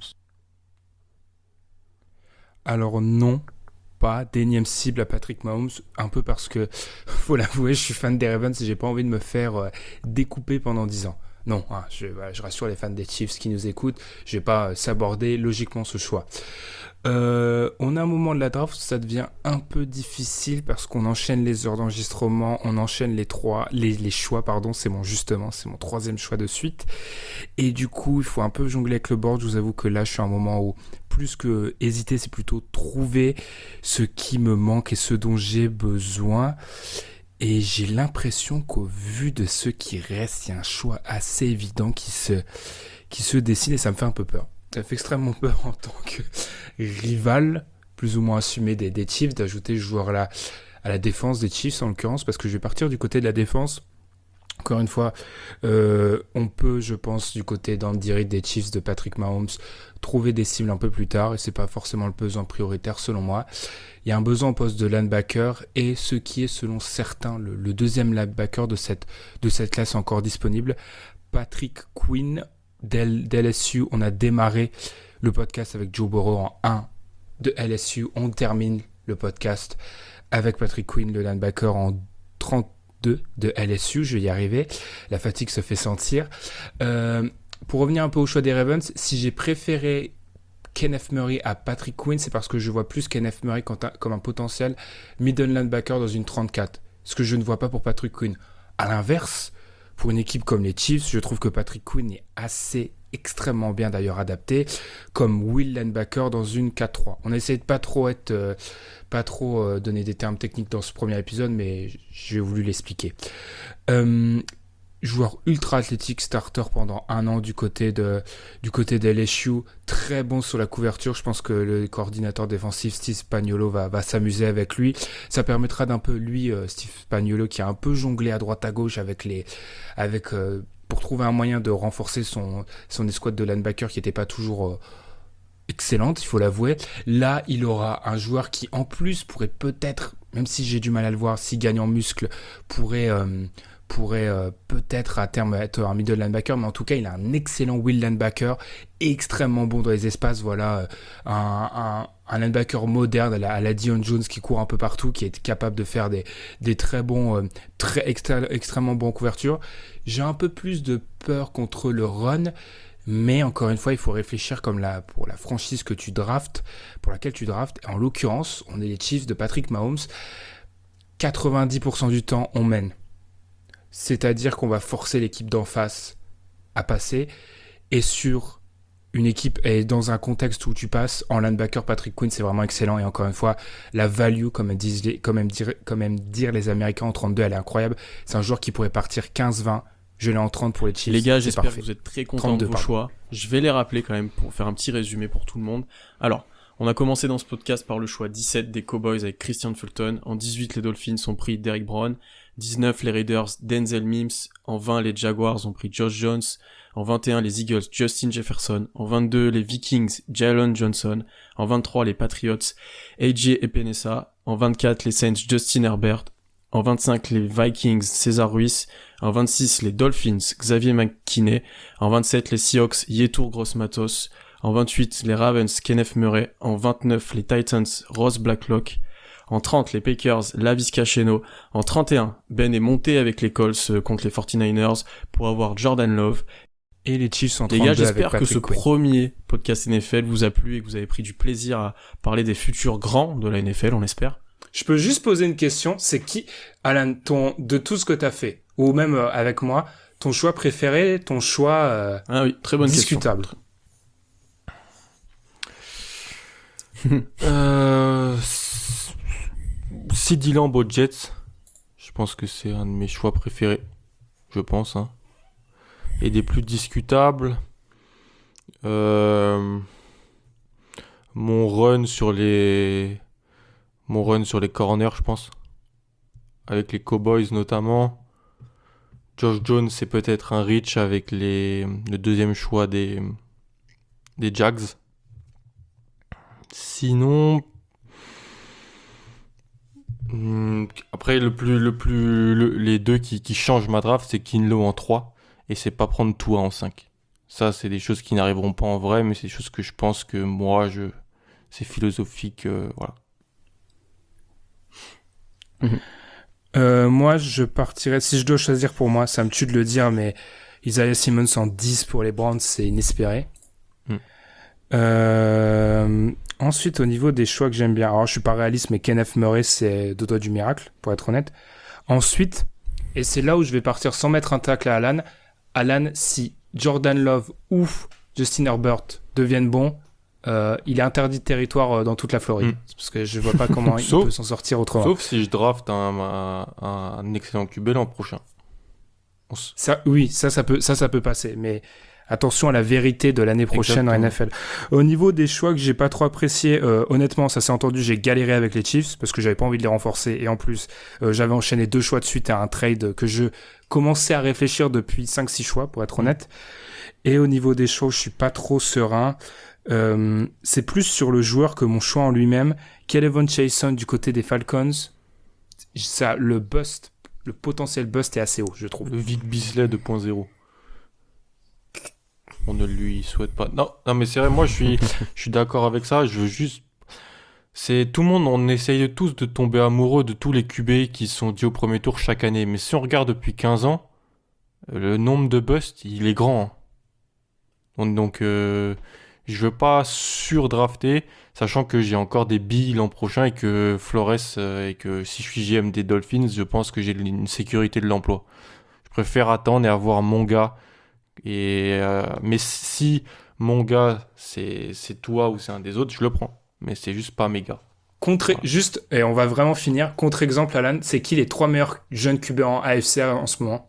Alors non, pas d'énième cible à Patrick Mahomes, un peu parce que, faut l'avouer, je suis fan des Ravens et j'ai pas envie de me faire découper pendant 10 ans. Non, je rassure les fans des Chiefs qui nous écoutent, je vais pas s'aborder logiquement ce choix. On a un moment de la draft où ça devient un peu difficile parce qu'on enchaîne les heures d'enregistrement, on enchaîne les choix, c'est mon troisième choix de suite. Et du coup, il faut un peu jongler avec le board. Je vous avoue que là, je suis à un moment où plus que hésiter, c'est plutôt trouver ce qui me manque et ce dont j'ai besoin. Et j'ai l'impression qu'au vu de ceux qui restent, il y a un choix assez évident qui se dessine et ça me fait un peu peur. Ça fait extrêmement peur en tant que rival, plus ou moins assumé des Chiefs, d'ajouter ce joueur-là à la défense des Chiefs en l'occurrence, parce que je vais partir du côté de la défense. Encore une fois, on peut, je pense, du côté d'Andy Reid des Chiefs de Patrick Mahomes, trouver des cibles un peu plus tard, et c'est pas forcément le besoin prioritaire selon moi. Il y a un besoin au poste de linebacker, et ce qui est selon certains le deuxième linebacker de cette classe encore disponible, Patrick Queen d'LSU. On a démarré le podcast avec Joe Burrow en 1 de LSU. On termine le podcast avec Patrick Queen, le linebacker, en 32 de LSU. Je vais y arriver. La fatigue se fait sentir. Pour revenir un peu au choix des Ravens, si j'ai préféré Kenneth Murray à Patrick Queen, c'est parce que je vois plus Kenneth Murray comme un potentiel middle linebacker dans une 34. Ce que je ne vois pas pour Patrick Queen. À l'inverse, pour une équipe comme les Chiefs, je trouve que Patrick Queen est extrêmement bien d'ailleurs adapté comme will linebacker dans une 4-3. On a essayé de pas trop donner des termes techniques dans ce premier épisode, mais j'ai voulu l'expliquer. Joueur ultra athlétique, starter pendant 1 an du côté de LSU, très bon sur la couverture. Je pense que le coordinateur défensif Steve Spagnuolo va s'amuser avec lui. Ça permettra d'un peu Steve Spagnuolo, qui a un peu jonglé à droite à gauche pour trouver un moyen de renforcer son escouade de linebacker qui n'était pas toujours excellente, il faut l'avouer. Là, il aura un joueur qui en plus pourrait peut-être, même si j'ai du mal à le voir, s'il gagne en muscle, pourrait peut-être à terme être un middle linebacker, mais en tout cas il a un excellent will linebacker, extrêmement bon dans les espaces. Voilà, un linebacker moderne à la Dion Jones qui court un peu partout, qui est capable de faire des très bons, extrêmement bons couvertures. J'ai un peu plus de peur contre le run, mais encore une fois il faut réfléchir pour la franchise pour laquelle tu draftes. En l'occurrence, on est les Chiefs de Patrick Mahomes. 90% du temps on mène. C'est-à-dire qu'on va forcer l'équipe d'en face à passer. Et sur une équipe, et dans un contexte où tu passes, en linebacker, Patrick Queen, c'est vraiment excellent. Et encore une fois, la value, comme aiment dire les Américains en 32, elle est incroyable. C'est un joueur qui pourrait partir 15-20. Je l'ai en 30 pour les Chiefs. Les gars, j'espère parfait. que vous êtes très contents de vos choix. Je vais les rappeler quand même pour faire un petit résumé pour tout le monde. Alors, on a commencé dans ce podcast par le choix 17 des Cowboys avec Christian Fulton. En 18, les Dolphins ont pris Derrick Brown. 19, les Raiders, Denzel Mims. En 20, les Jaguars ont pris Josh Jones. En 21, les Eagles, Justin Jefferson. En 22, les Vikings, Jalen Johnson. En 23, les Patriots, AJ Epinesa. En 24, les Saints, Justin Herbert. En 25, les Vikings, César Ruiz. En 26, les Dolphins, Xavier McKinney. En 27, les Seahawks, Yetur Gross-Matos. En 28, les Ravens, Kenneth Murray. En 29, les Titans, Ross Blacklock. En 30, les Packers, Laviska Shenault. En 31, Ben est monté avec les Colts contre les 49ers pour avoir Jordan Love. Et les Chiefs sont 32 les gars, avec j'espère que Patrick ce Queen. premier podcast NFL vous a plu et que vous avez pris du plaisir à parler des futurs grands de la NFL, on espère. Je peux juste poser une question, c'est qui, Alan, de tout ce que t'as fait, ou même avec moi, ton choix préféré, ton choix ah oui, très bonne discutable. CeeDee Lamb aux Jets, je pense que c'est un de mes choix préférés, je pense. Et des plus discutables, mon run sur les corners, je pense, avec les Cowboys notamment. Josh Jones, c'est peut-être un reach avec le deuxième choix des Jags. Sinon, Après, les deux qui changent ma draft, c'est Kinlaw en 3 et c'est pas prendre Tua en 5. Ça, c'est des choses qui n'arriveront pas en vrai, mais c'est des choses que je pense que moi, c'est philosophique, voilà. Moi, je partirais, si je dois choisir pour moi, ça me tue de le dire, mais Isaiah Simmons en 10 pour les Browns, c'est inespéré. Ensuite, au niveau des choix que j'aime bien, alors je suis pas réaliste, mais Kenneth Murray, c'est deux doigts du miracle, pour être honnête. Ensuite, et c'est là où je vais partir sans mettre un tacle à Alan. Alan, si Jordan Love ou Justin Herbert deviennent bons, il est interdit de territoire dans toute la Floride. Parce que je vois pas comment il peut s'en sortir autrement. Sauf si je draft un excellent QB l'an prochain. Ça peut passer, mais attention à la vérité de l'année prochaine. Exactement. En NFL. Au niveau des choix que j'ai pas trop appréciés, honnêtement, ça s'est entendu, j'ai galéré avec les Chiefs parce que j'avais pas envie de les renforcer et en plus, j'avais enchaîné 2 choix de suite à un trade que je commençais à réfléchir depuis 5-6 choix pour être honnête. Et au niveau des choix, je suis pas trop serein. C'est plus sur le joueur que mon choix en lui-même. Kelvin Chason du côté des Falcons, ça, le potentiel bust est assez haut, je trouve. Le Vic Beasley 2.0. On ne lui souhaite pas. Non, mais c'est vrai, moi je suis d'accord avec ça. Je veux juste. C'est tout le monde, on essaye tous de tomber amoureux de tous les QB qui sont dits au premier tour chaque année. Mais si on regarde depuis 15 ans, le nombre de busts, il est grand. Donc, je veux pas surdrafter, sachant que j'ai encore des billes l'an prochain et que Flores, et que si je suis GM des Dolphins, je pense que j'ai une sécurité de l'emploi. Je préfère attendre et avoir mon gars. Mais si mon gars c'est toi ou c'est un des autres, je le prends. Mais c'est juste pas mes gars. Voilà. Juste, et on va vraiment finir. Contre-exemple, Alan, c'est qui les 3 meilleurs jeunes QB en AFC en ce moment?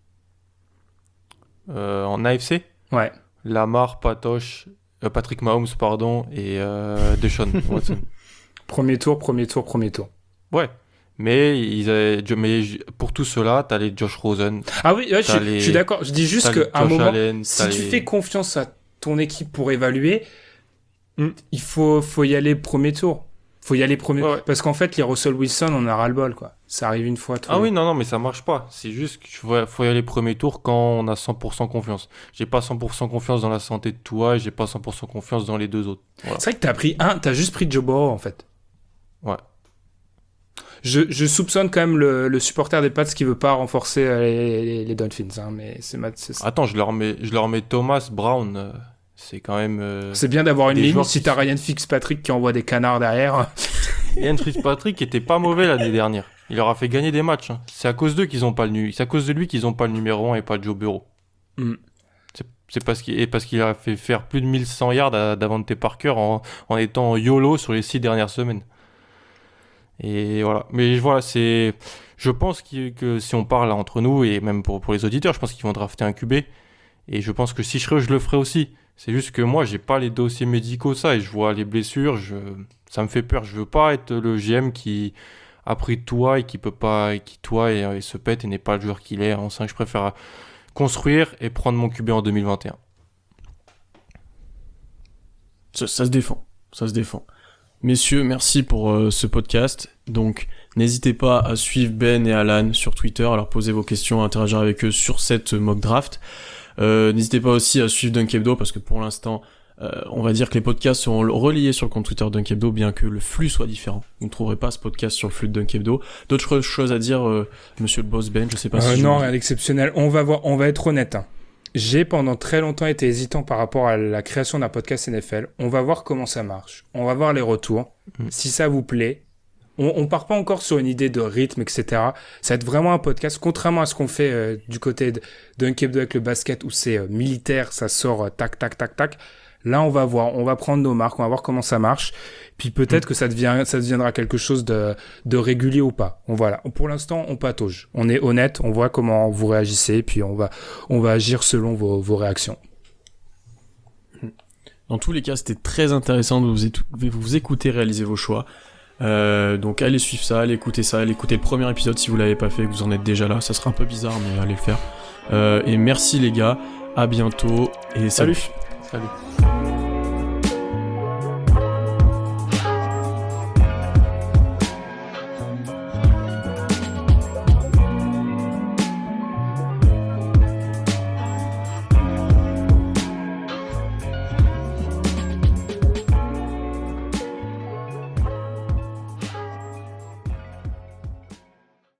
En AFC? Ouais. Lamar, Patrick Mahomes, et Deshaun Watson. Premier tour. Ouais. Mais pour tout cela, t'as les Josh Rosen. Ah oui, ouais, je suis d'accord. Je dis juste qu'à un moment, si tu fais confiance à ton équipe pour évaluer, il faut y aller premier tour. Ouais. Parce qu'en fait, les Russell Wilson, on a ras-le-bol, quoi. Ça arrive une fois. Oui, non, mais ça marche pas. C'est juste qu'il faut y aller premier tour quand on a 100% confiance. J'ai pas 100% confiance dans la santé de Tua et j'ai pas 100% confiance dans les deux autres. Voilà. C'est vrai que t'as juste pris Joe Burrow, en fait. Ouais. Je soupçonne quand même le supporter des Pats qui veut pas renforcer les Dolphins, hein, mais c'est Attends, je leur mets Thomas Brown. C'est quand même. C'est bien d'avoir une ligne si t'as Ryan Fitzpatrick qui envoie des canards derrière. Ryan Fitzpatrick était pas mauvais l'année dernière. Il leur a fait gagner des matchs. Hein. C'est à cause d'eux qu'ils ont pas c'est à cause de lui qu'ils ont pas le numéro 1 et pas Joe Burrow. C'est parce qu'il a fait faire plus de 1100 yards à Davante Parker en étant YOLO sur les 6 dernières semaines. Et voilà. Mais voilà, je pense que si on parle entre nous et même pour les auditeurs, je pense qu'ils vont drafter un QB. Et je pense que si je le ferai aussi. C'est juste que moi, j'ai pas les dossiers médicaux, et je vois les blessures, ça me fait peur. Je veux pas être le GM qui a pris Tua et qui peut pas, et qui et se pète et n'est pas le joueur qu'il est. En 5, je préfère construire et prendre mon QB en 2021. Ça se défend. Messieurs, merci pour ce podcast. Donc, n'hésitez pas à suivre Ben et Alan sur Twitter, à leur poser vos questions, à interagir avec eux sur cette mock draft. N'hésitez pas aussi à suivre Dunk Hebdo parce que pour l'instant, on va dire que les podcasts seront reliés sur le compte Twitter Dunk Hebdo, bien que le flux soit différent. Vous ne trouverez pas ce podcast sur le flux de Dunk Hebdo. D'autres choses à dire, monsieur le boss Ben, je sais pas si... Non, rien d'exceptionnel. On va être honnête. Hein. J'ai pendant très longtemps été hésitant par rapport à la création d'un podcast NFL. On va voir comment ça marche. On va voir les retours. Si ça vous plaît, on part pas encore sur une idée de rythme, etc. Ça va être vraiment un podcast, contrairement à ce qu'on fait du côté de Dunk Hebdo avec le basket où c'est militaire, ça sort tac, tac, tac, tac. Là, on va voir, on va prendre nos marques, on va voir comment ça marche. Puis peut-être que ça deviendra quelque chose de régulier ou pas. Voilà. Pour l'instant, on patauge. On est honnête, on voit comment vous réagissez, puis on va agir selon vos réactions. Dans tous les cas, c'était très intéressant de vous écouter réaliser vos choix. Donc allez suivre ça, allez écouter le premier épisode si vous l'avez pas fait et que vous en êtes déjà là, ça sera un peu bizarre mais allez le faire. Et merci les gars, à bientôt et salut. Salut.